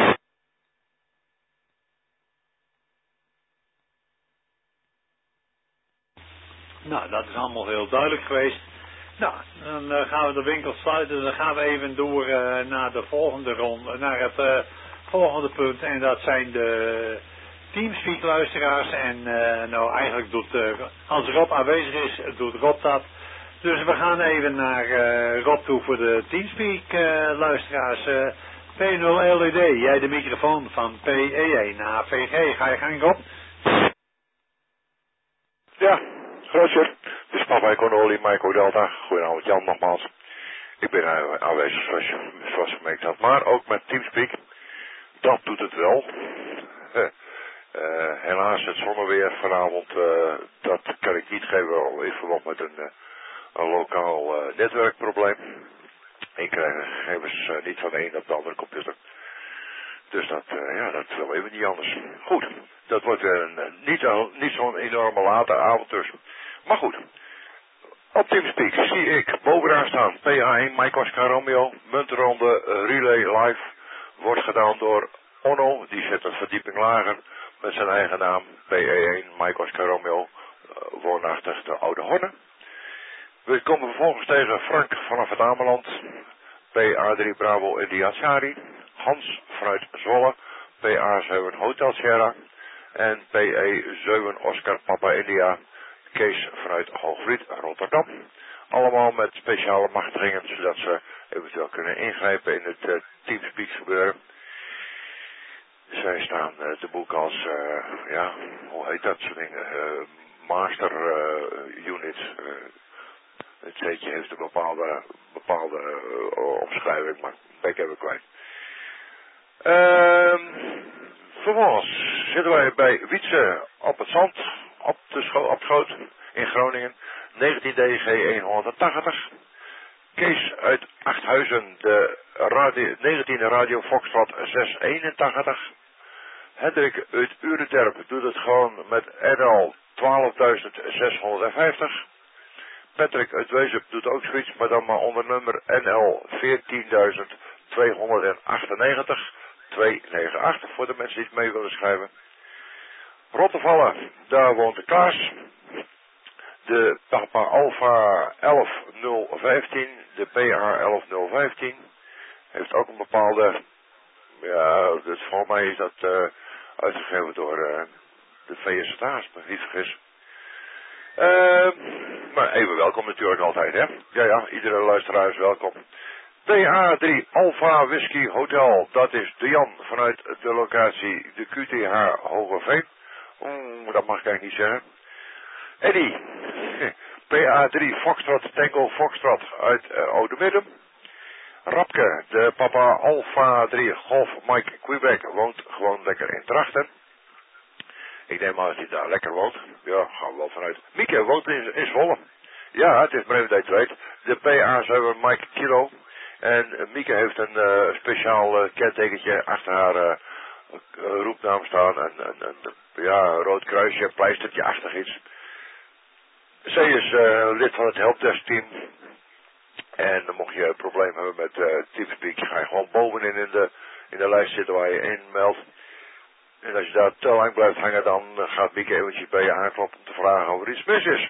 Nou, dat is allemaal heel duidelijk geweest. Nou, dan uh, gaan we de winkel sluiten. Dan gaan we even door uh, naar de volgende ronde, naar het uh, volgende punt. En dat zijn de Teamspeak luisteraars. En uh, nou, eigenlijk doet, uh, als Rob aanwezig is, doet Rob dat. Dus we gaan even naar uh, Rob toe voor de Teamspeak uh, luisteraars. Uh, P nul L E D, jij de microfoon van P E één A V G. Ga je gang, Rob? Ja, Roger, dit is Papa Econoli, Michael Delta. Goedenavond Jan nogmaals. Ik ben uh, aanwezig zoals je zoals je gemerkt had, maar ook met Teamspeak. Dat doet het wel. Uh, uh, helaas het zonneweer vanavond, uh, dat kan ik niet geven in verband met een, uh, een lokaal uh, netwerkprobleem. Ik krijg de gegevens uh, niet van de een op de andere computer. Dus dat, uh, ja, dat wil even niet anders. Goed, dat wordt weer een, uh, niet, zo, niet zo'n enorme late avond dus. Maar goed, op Teamspeak zie ik bovenaan staan P A één, Mike Oscar Romeo, muntenronde uh, Relay Live. Wordt gedaan door Onno, die zit een verdieping lager met zijn eigen naam P A één, Mike Oscar Romeo, uh, woonachtig de Oude Horne. We komen vervolgens tegen Frank vanaf het Ameland, P A drie Bravo India Sari, Hans vanuit Zwolle, P A zeven Hotel Sierra en P E zeven Oscar Papa India, Kees vanuit Hoogvliet, Rotterdam. Allemaal met speciale machtigingen, zodat ze eventueel kunnen ingrijpen in het uh, Teamspeak gebeuren. Zij staan uh, te boeken als, uh, ja, hoe heet dat soort dingen, uh, master uh, unit. Uh, het zeetje heeft een bepaalde, bepaalde uh, omschrijving, maar bek hebben we kwijt. Uh, vervolgens zitten wij bij Wietse op het zand, op de scho- op schoot in Groningen, negentien D G honderdtachtig. Kees uit Achthuizen, de radio, negentiende Radio Foxtrot zeshonderdeenentachtig. Hendrik uit Urenterp doet het gewoon met N L twaalfduizend zeshonderdvijftig. Patrick uit Wezep doet ook zoiets, maar dan maar onder nummer N L veertienduizend tweehonderdachtennegentig. tweehonderdachtennegentig voor de mensen die het mee willen schrijven. Rottevallen, daar woont de Klaas. De Papa Alpha elf nul vijftien, de P A elf nul vijftien, heeft ook een bepaalde, ja, dus volgens mij is dat uh, uitgegeven door uh, de V S T A, als ik me niet vergis. Uh, maar even welkom natuurlijk altijd, hè. Ja, ja, iedere luisteraar is welkom. P A drie Alpha Whisky Hotel, dat is de Jan vanuit de locatie de Q T H Hogeveen. Mm, dat mag ik eigenlijk niet zeggen. Eddie, P A drie Foxtrot Tango Foxtrot uit uh, Oude Midden. Rapke, de Papa Alpha drie Golf Mike Quebec woont gewoon lekker in Drachten. Ik neem aan dat hij daar lekker woont. Ja, gaan we wel vanuit. Mieke woont in, in Zwolle. Ja, het is maar even dat je het weet. De P A zeven Mike Kilo. En uh, Mieke heeft een uh, speciaal uh, kentekentje achter haar uh, uh, roepnaam staan. En, en, en ja, een rood kruisje, een pleistertje, achtig iets. Zij is uh, lid van het helpdesk team. En dan mocht je een probleem hebben met uh, Teamspeak, ga je gewoon bovenin in de, in de lijst zitten waar je inmeldt. En als je daar te lang blijft hangen, dan gaat Mieke eventjes bij je aankloppen om te vragen of er iets mis is.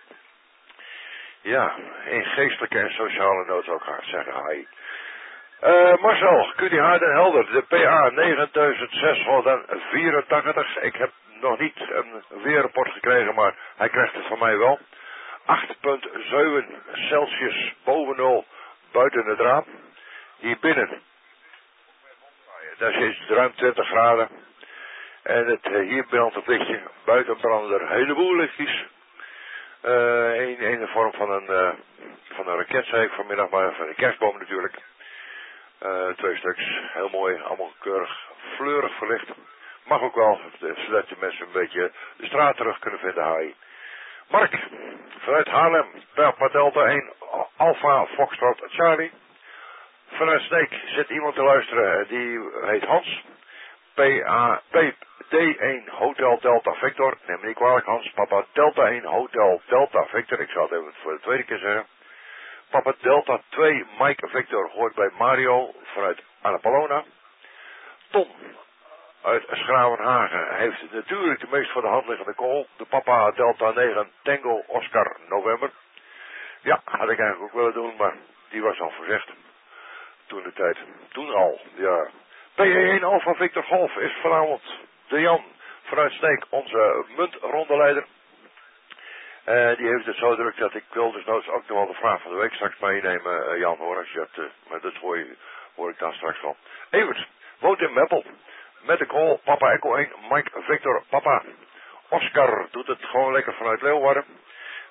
Ja, in geestelijke en sociale nood ook hard zeggen, hi. Uh, Marcel, Q T H Den Helder, de P A negenduizend zeshonderdvierentachtig. Ik heb nog niet een weerrapport gekregen, maar hij krijgt het van mij wel. acht komma zeven Celsius boven nul buiten het raam. Hier binnen, daar is het ruim twintig graden. En het, hier brandt het lichtje, buiten branden er een heleboel lichtjes. Uh, in, in de vorm van een, uh, van een raket, zei ik vanmiddag, maar van een kerstboom natuurlijk. Uh, twee stuks, heel mooi, allemaal keurig fleurig verlicht. Mag ook wel, zodat de mensen een beetje de straat terug kunnen vinden, haai. Mark, vanuit Haarlem, Papa Delta één, Alpha Foxtrot Charlie. Vanuit Sneek zit iemand te luisteren, die heet Hans. P A P D één Hotel Delta Victor. Neem me niet kwalijk, Hans. Papa Delta één Hotel Delta Victor. Ik zal het even voor de tweede keer zeggen. Papa Delta twee Mike Victor hoort bij Mario vanuit Annapolona. Tom uit Schravenhagen heeft natuurlijk de meest voor de hand liggende call. De Papa Delta negen Tango Oscar November. Ja, had ik eigenlijk ook willen doen, maar die was al verzegd. Toen de tijd. Toen al, ja. P E één Alpha Victor Golf is vanavond de Jan vanuit Sneek, onze muntrondelijder. Uh, die heeft het zo druk dat ik wil dus noods ook nog wel de vraag van de week straks meenemen, uh, Jan, hoor. Als je dat, uh, maar dat hoor, je, hoor ik dan straks wel. Evert woont in Meppel. Met de call Papa Echo één, Mike Victor Papa. Oscar doet het gewoon lekker vanuit Leeuwarden.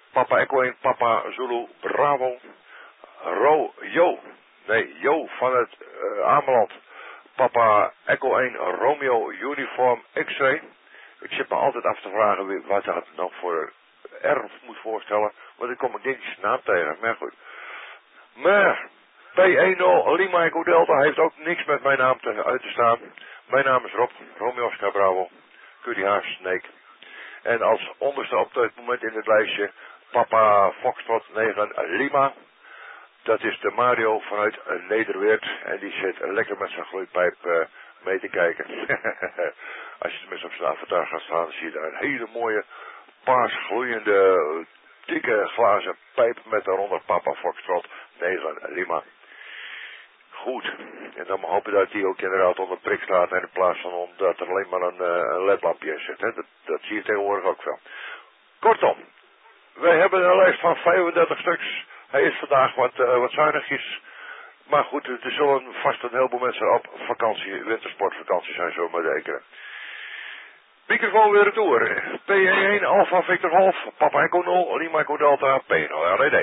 Papa Echo één, Papa Zulu, Bravo. Ro, Jo, nee, Jo van het uh, Ameland. Papa Echo één, Romeo Uniform X-ray. Ik zit me altijd af te vragen wat dat nog voor erf moet voorstellen. Want ik kom een dingetje naam tegen, maar goed. Maar P één nul Lima Echo Delta heeft ook niks met mijn naam te, uit te staan. Mijn naam is Rob, Romeo Oscar Bravo, Q D H Snake. En als onderste op het moment in het lijstje Papa Foxtrot negen Lima. Dat is de Mario vanuit Nederweert. En die zit lekker met zijn gloeipijp uh, mee te kijken. Als je tenminste op zijn avatar gaat staan, dan zie je daar een hele mooie paars gloeiende dikke glazen pijp met daaronder Papa Foxtrot negen Lima. Goed. En dan hoop je dat die ook inderdaad onder prik staat en in plaats van omdat er alleen maar een, uh, een ledlampje in zit. Hè. Dat, dat zie je tegenwoordig ook wel. Kortom, wij hebben een lijst van vijfendertig stuks. Hij is vandaag wat, uh, wat zuinigjes. Maar goed, er zullen vast een heleboel mensen op vakantie, wintersportvakantie zijn, zo maar rekenen. Microfoon weer retour. P één Alpha Victor Golf, Papa Echo nul, Lima Echo Delta, P nul L E D.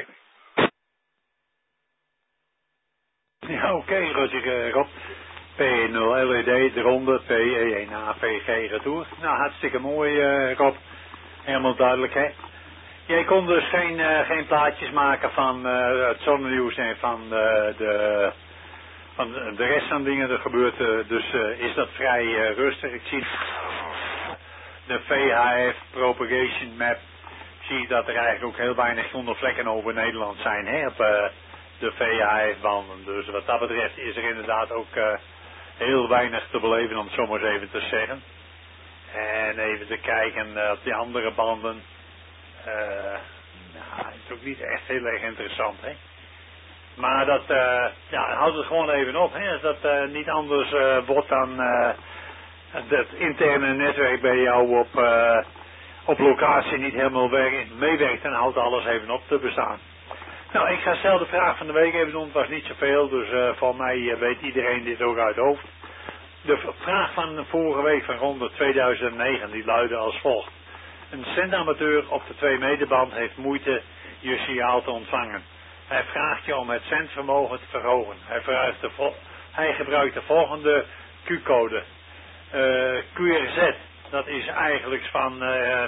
Ja, oké, okay, Roger uh, Rob. P nul L E D, de ronde, P één A V G retour. Nou, hartstikke mooi, uh, Rob. Helemaal duidelijk, hè. Jij kon dus geen, uh, geen plaatjes maken van uh, het zonnenieuws en van, uh, de, van de rest van dingen. Er gebeurt, uh, dus uh, is dat vrij uh, rustig. Ik zie de V H F Propagation Map. Zie dat er eigenlijk ook heel weinig groene vlekken over Nederland zijn, hè, op uh, de V H F-banden. Dus wat dat betreft is er inderdaad ook uh, heel weinig te beleven, om het zo maar eens even te zeggen. En even te kijken uh, op die andere banden. Uh, nou, het is ook niet echt heel erg interessant, hè. Maar dat, uh, ja, houd het gewoon even op, hè. Als dat uh, niet anders uh, wordt dan uh, het interne netwerk bij jou op, uh, op locatie niet helemaal meewerkt, dan houdt alles even op te bestaan. Nou, ik ga zelf de vraag van de week even doen, het was niet zoveel, dus uh, voor mij uh, weet iedereen dit ook uit het hoofd. De vraag van de vorige week van ronde tweeduizend negen, die luidde als volgt. Een centamateur op de twee meterband heeft moeite je signaal te ontvangen. Hij vraagt je om het centvermogen te verhogen. Hij, de hij gebruikt de volgende Q-code. Uh, Q R Z, dat is eigenlijk van uh,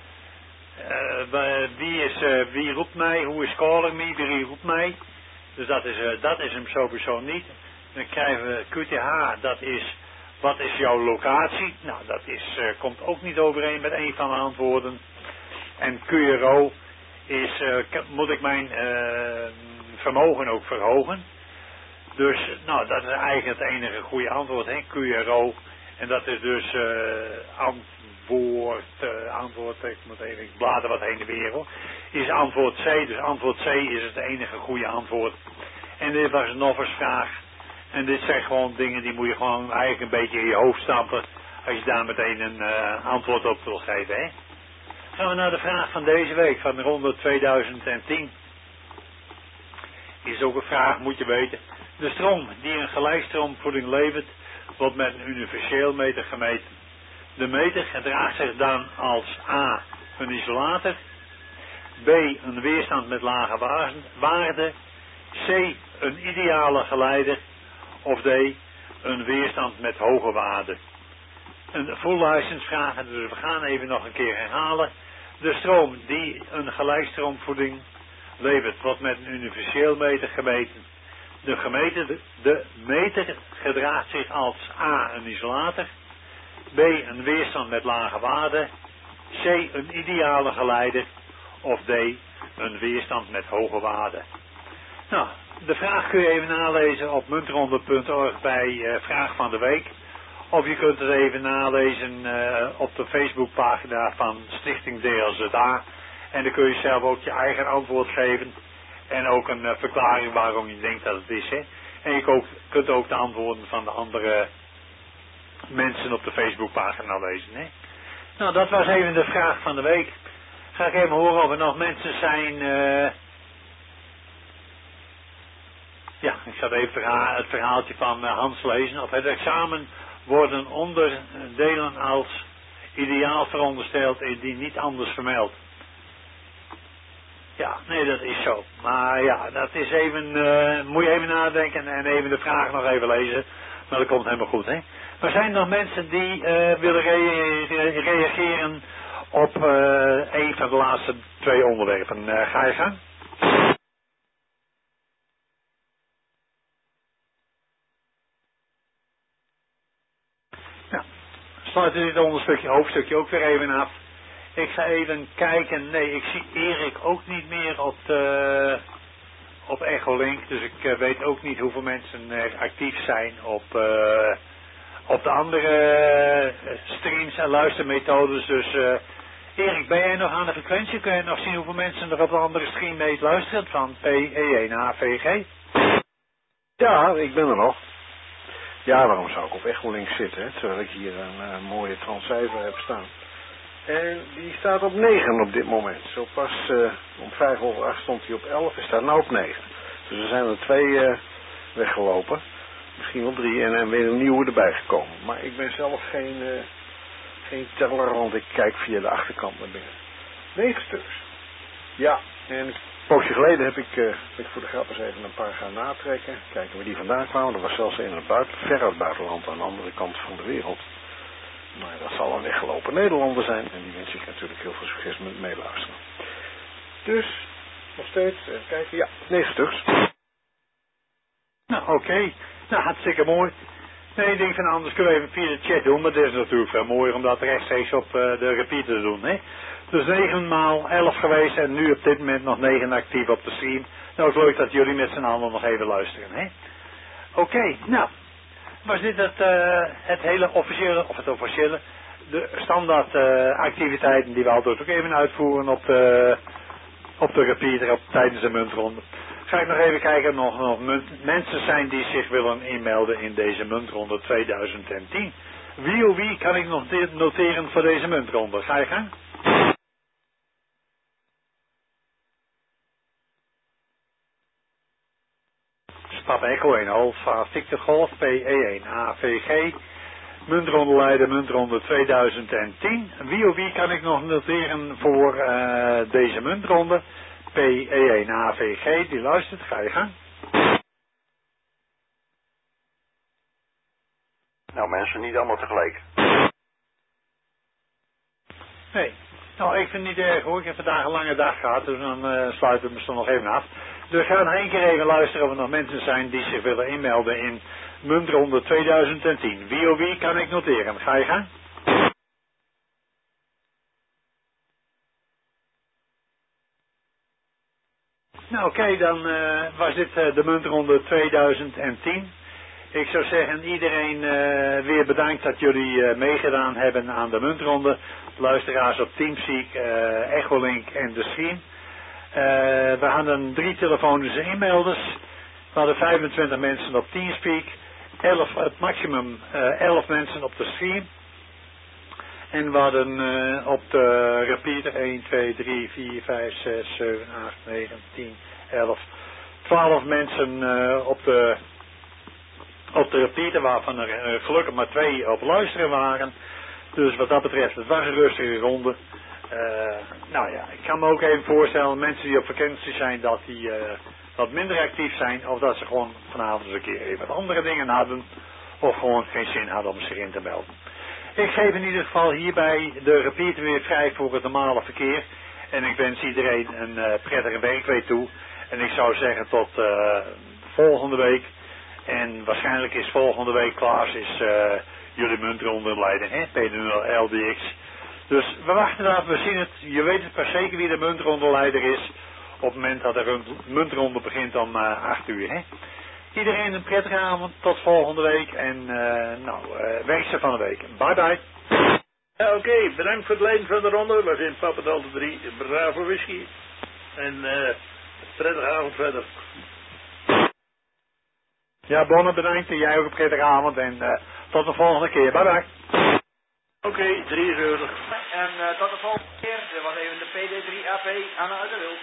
uh, wie, is, uh, wie roept mij, who is calling me, wie roept mij. Dus dat is, uh, dat is hem sowieso niet. Dan krijgen we Q T H, dat is wat is jouw locatie? Nou, dat is, uh, komt ook niet overeen met een van de antwoorden. En Q R O is, uh, moet ik mijn uh, vermogen ook verhogen? Dus, nou, dat is eigenlijk het enige goede antwoord, hè, Q R O. En dat is dus uh, antwoord, uh, antwoord, ik moet even, ik blader wat heen en weer hoor. Is antwoord C, dus antwoord C is het enige goede antwoord. En dit was een novice-vraag. En dit zijn gewoon dingen die moet je gewoon eigenlijk een beetje in je hoofd stampen. Als je daar meteen een uh, antwoord op wil geven, hè. Gaan we naar de vraag van deze week, van de ronde tweeduizend tien. Is ook een vraag, moet je weten. De stroom die een gelijkstroomvoeding levert, wordt met een universeel meter gemeten. De meter gedraagt zich dan als A, een isolator, B, een weerstand met lage waarde, C, een ideale geleider, of D, een weerstand met hoge waarde. Een full license vragen, dus we gaan even nog een keer herhalen. De stroom die een gelijkstroomvoeding levert, wordt met een universeel meter gemeten. De, gemeten, de meter gedraagt zich als A, een isolator, B, een weerstand met lage waarde, C, een ideale geleider, of D, een weerstand met hoge waarde. Nou, de vraag kun je even nalezen op muntronde punt org bij uh, Vraag van de Week. Of je kunt het even nalezen uh, op de Facebookpagina van Stichting D L Z A. En dan kun je zelf ook je eigen antwoord geven. En ook een uh, verklaring waarom je denkt dat het is. Hè. En je ook, kunt ook de antwoorden van de andere mensen op de Facebookpagina lezen. Hè. Nou, dat was even de vraag van de week. Ga ik even horen of er nog mensen zijn... Uh, Ja, ik zat even verhaal, het verhaaltje van uh, Hans lezen. Op het examen worden onderdelen als ideaal verondersteld indien niet anders vermeld. Ja, nee, dat is zo. Maar ja, dat is even, uh, moet je even nadenken en even de vraag nog even lezen. Maar dat komt helemaal goed, hè. Maar zijn er nog mensen die uh, willen rea re reageren op uh, een van de laatste twee onderwerpen? Uh, ga je gang? Nou, sluiten dit onderstukje, hoofdstukje ook weer even af. Ik ga even kijken. Nee, ik zie Erik ook niet meer op de, op Echolink. Dus ik uh, weet ook niet hoeveel mensen er actief zijn op, uh, op de andere uh, streams en luistermethodes. Dus uh, Erik, ben jij nog aan de frequentie? Kun je nog zien hoeveel mensen er op de andere stream mee luisteren van P E één A V G? Ja, ik ben er nog. Ja, waarom zou ik op Echolink zitten, hè, terwijl ik hier een uh, mooie transceiver heb staan. En die staat op negen op dit moment. Zo pas uh, om vijf over acht stond hij op elf en staat nu op negen. Dus er zijn er twee uh, weggelopen. Misschien wel drie en, en weer een nieuwe erbij gekomen. Maar ik ben zelf geen, uh, geen teller, want ik kijk via de achterkant naar binnen. Negen stuks. Ja, en een poosje geleden heb ik, uh, heb ik voor de grap eens even een paar gaan natrekken. Kijken waar die vandaan kwamen. Dat was zelfs in het buiten, ver uit het buitenland aan de andere kant van de wereld. Maar dat zal een weggelopen Nederlander zijn. En die wens ik natuurlijk heel veel succes met meeluisteren. Dus, nog steeds, even kijken. Ja, negen stuks. Nou, oké. Okay. Nou, hartstikke mooi. Nee, ik denk van anders kunnen we even via de chat doen. Maar dit is natuurlijk veel mooier om dat rechtstreeks op uh, de repeater te doen, hè. Dus negen maal elf geweest en nu op dit moment nog negen actief op de stream. Nou, het is leuk dat jullie met z'n allen nog even luisteren, hè. Oké, okay, nou. Was dit het, uh, het hele officiële, of het officiële, de standaard uh, activiteiten die we altijd ook even uitvoeren op de, op de repeater op, tijdens de muntronde. Ga ik nog even kijken of nog, nog munt, mensen zijn die zich willen inmelden in deze muntronde tweeduizend tien. Wie of wie kan ik nog noteren voor deze muntronde? Ga je gang? Papa Echo één Alpha Victor Golf P E één A V G muntronde leider muntronde tweeduizend tien. Wie of wie kan ik nog noteren voor uh, deze muntronde? P E één A V G, die luistert, ga je gang. Nou mensen, niet allemaal tegelijk. Nee, nou ik vind het niet erg hoor, ik heb vandaag een lange dag gehad, dus dan uh, sluiten we me nog even af. Dus we gaan nog één keer even luisteren of er nog mensen zijn die zich willen inmelden in muntronde tweeduizend tien. Wie of wie kan ik noteren? Ga je gang? Nou oké, okay, dan uh, was dit uh, de muntronde tweeduizend tien. Ik zou zeggen iedereen uh, weer bedankt dat jullie uh, meegedaan hebben aan de muntronde. Luisteraars op Teamspeak, uh, Echolink en de stream. Uh, we hadden drie telefonische inmelders. We hadden vijfentwintig mensen op Teamspeak. elf, het maximum uh, elf mensen op de stream. En we hadden uh, op de repeater één, twee, drie, vier, vijf, zes, zeven, acht, negen, tien, elf, twaalf mensen uh, op de op de repeater, waarvan er uh, gelukkig maar twee op luisteren waren. Dus wat dat betreft, het was een rustige ronde. Uh, nou ja, ik kan me ook even voorstellen, mensen die op vakantie zijn, dat die uh, wat minder actief zijn. Of dat ze gewoon vanavond eens een keer even wat andere dingen hadden. Of gewoon geen zin hadden om zich in te melden. Ik geef in ieder geval hierbij de repeater weer vrij voor het normale verkeer. En ik wens iedereen een uh, prettige werkweek toe. En ik zou zeggen tot uh, volgende week. En waarschijnlijk is volgende week Klaas is uh, jullie muntronde leider, hè? P nul L D X. Dus we wachten af, we zien het. Je weet het per zeker wie de muntronde leider is. Op het moment dat er een muntronde begint om uh, acht uur, hè? Iedereen een prettige avond, tot volgende week. En uh, nou, uh, werkzaam van de week. Bye bye. Ja, oké, okay, bedankt voor het leiden van de ronde. We zijn Papa Delta drie, Bravo Whisky. En uh, prettige avond verder. Ja, Bonne, bedankt. En jij ook een prettige avond. En uh, tot de volgende keer. Bye bye. Oké, okay, drieënzeventig. En uh, tot de volgende keer. Dit was even de P D drie A P Anna uit de Wild.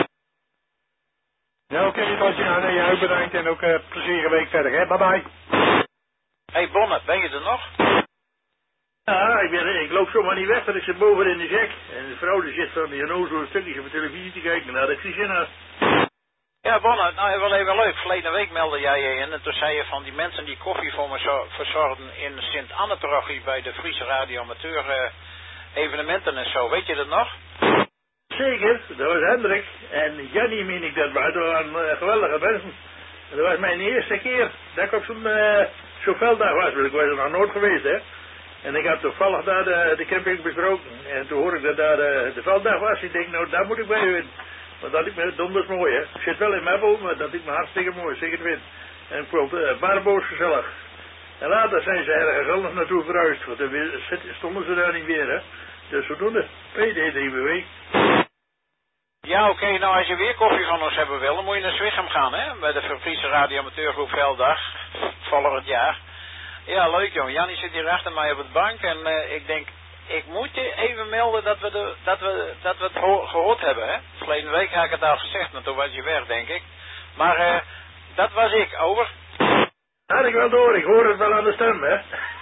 Ja, oké, okay, Tatjana. Jij ook bedankt. En ook uh, plezierige week verder, hè. Bye bye. Hey Bonne, ben je er nog? Ja, ik, ben, ik loop zomaar niet weg, dat ik zit boven in de jack. En de vrouw die zit van die onnozel stukjes op televisie te kijken. Nou, dat ik zin aan. Ja, Bonne, nou wel even leuk. Verleden week meldde jij je in en toen zei je van die mensen die koffie voor me zo, verzorgden in Sint-Anne-parochie bij de Friese Radio Amateur uh, evenementen en zo. Weet je dat nog? Zeker, dat was Hendrik. En Jannie meen ik dat, maar dat waren uh, geweldige mensen. Dat was mijn eerste keer dat ik op zo'n uh, zo'n velddag was. Ik was er nog nooit geweest, hè. En ik had toevallig daar de, de camping besproken. En toen hoorde ik dat daar de, de velddag was. Ik denk, nou, daar moet ik bij hun. Want dat ik me donders mooi, hè. Ik zit wel in Meppel, maar dat ik me hartstikke mooi, zeker weet. En ik vond het uh, barboos gezellig. En later zijn ze ergens anders naartoe verhuisd. Want dan stonden ze daar niet meer, hè. Dus zodoende. P D drie B W. Ja, oké. Okay. Nou, als je weer koffie van ons hebben wil, dan moet je naar Zwicham gaan, hè. Bij de Friese Radio Amateurgroep Velddag. Volgend jaar. Ja, leuk, joh. Jannie zit hier achter mij op het bank. En uh, ik denk, ik moet je even melden dat we, de, dat we, dat we het ho- gehoord hebben, hè. Verleden week had ik het al gezegd, maar toen was je weg, denk ik. Maar uh, dat was ik. Over. Had ik wel door. Ik hoor het wel aan de stem, hè.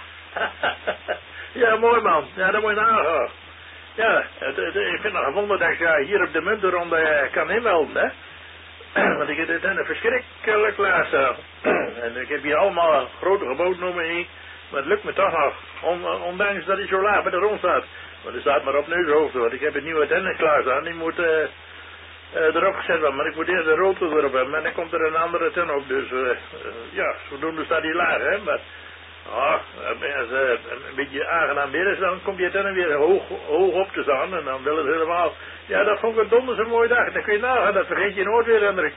Ja, mooi, man. Ja, dat moet je nagaan. Ja, het, het, ik vind het nog een wonder dat je hier op de muntenronde uh, kan inmelden, hè. Want ik heb dit een verschrikkelijk laat staan. En ik heb hier allemaal grote geboden om me heen. Maar het lukt me toch nog. On, ondanks dat hij zo laag bij de rond staat. Maar er staat maar op neushoogte. Want ik heb het nieuwe tennis klaar staan. Die moet uh, uh, erop gezet worden. Maar ik moet eerst de rotor erop hebben. En dan komt er een andere ten op. Dus uh, uh, ja, zodoende staat hij laag. Hè. Maar oh, als uh, een beetje aangenaam weer is, dan komt die ten weer hoog, hoog op te staan. En dan wil het helemaal... Ja, dat vond ik een donders een mooie dag. Dan kun je nagaan. Dat vergeet je nooit weer, Hendrik.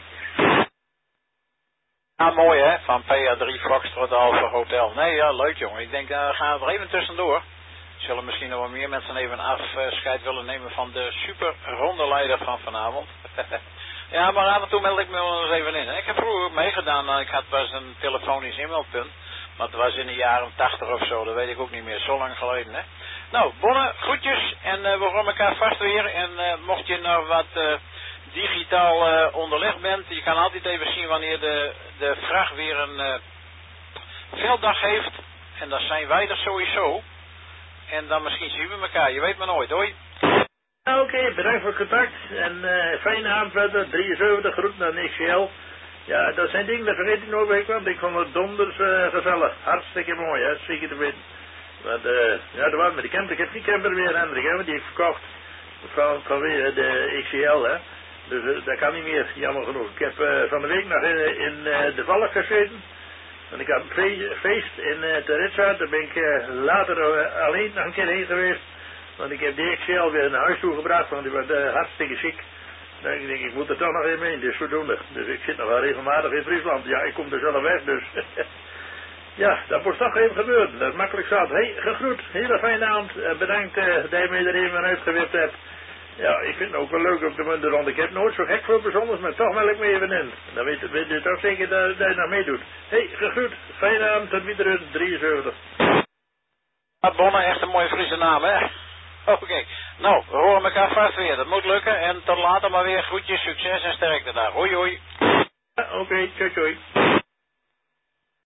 Ja, mooi hè, van P A drie Foxtrot Alpha Hotel. Nee, ja, leuk jongen. Ik denk, uh, gaan we er even tussendoor. Zullen misschien nog wel meer mensen even afscheid willen nemen van de super rondeleider van vanavond. Ja, maar af en toe meld ik me wel eens even in. Hè. Ik heb vroeger ook meegedaan, ik had was een telefonisch inmeldpunt. Maar het was in de jaren tachtig of zo, dat weet ik ook niet meer, zo lang geleden hè. Nou, Bonne, groetjes en uh, we horen elkaar vast weer. En uh, mocht je nog wat... Uh, digitaal uh, onderlegd bent. Je kan altijd even zien wanneer de, de vracht weer een uh, velddag heeft. En dan zijn wij er sowieso. En dan misschien zien we elkaar. Je weet maar nooit. Hoi. Oké, okay, bedankt voor het contact. En uh, fijne avond verder. drieënzeventig groeten aan X C L. Ja, dat zijn dingen, dat vergeet ik nooit week. Want ik vond het donders uh, gezellig. Hartstikke mooi, hè. Zeker te weten. Want uh, ja, dat was met de camper. Ik heb die camper weer, Hendrik, hè. Want die heb ik verkocht. Van, vanwege de X C L, hè. Dus uh, dat kan niet meer, jammer genoeg. Ik heb uh, van de week nog in, in uh, de Valk gezeten. En ik had een fe- feest in uh, Teritza. Daar ben ik uh, later uh, alleen nog een keer heen geweest. Want ik heb de X C L weer naar huis toe gebracht, want die was uh, hartstikke ziek. Dan ik denk ik, moet er toch nog even heen, dus zodoende. Dus ik zit nog wel regelmatig in Friesland. Ja, ik kom er zelf weg, dus... ja, dat moet toch even gebeuren. Dat is makkelijk zat. Hé, hey, gegroet. Hele fijne avond. Uh, bedankt uh, dat je me er even uitgewipt hebt. Ja, ik vind het ook wel leuk op de muntenrond. Ik heb nooit zo gek voor bijzonders, maar toch wil ik me even in. Dan weet, weet je toch zeker dat, dat je nog meedoet. Hé, hey, gegroet. Fijne avond, tot weer drieënzeventig. Ja, Bonne, echt een mooie Friese naam, hè? Oké. Okay. Nou, we horen elkaar vast weer. Dat moet lukken. En tot later maar weer groetjes, succes en sterkte daar. Hoi, hoi. Ja, oké. Okay. Tjoi, tjoi.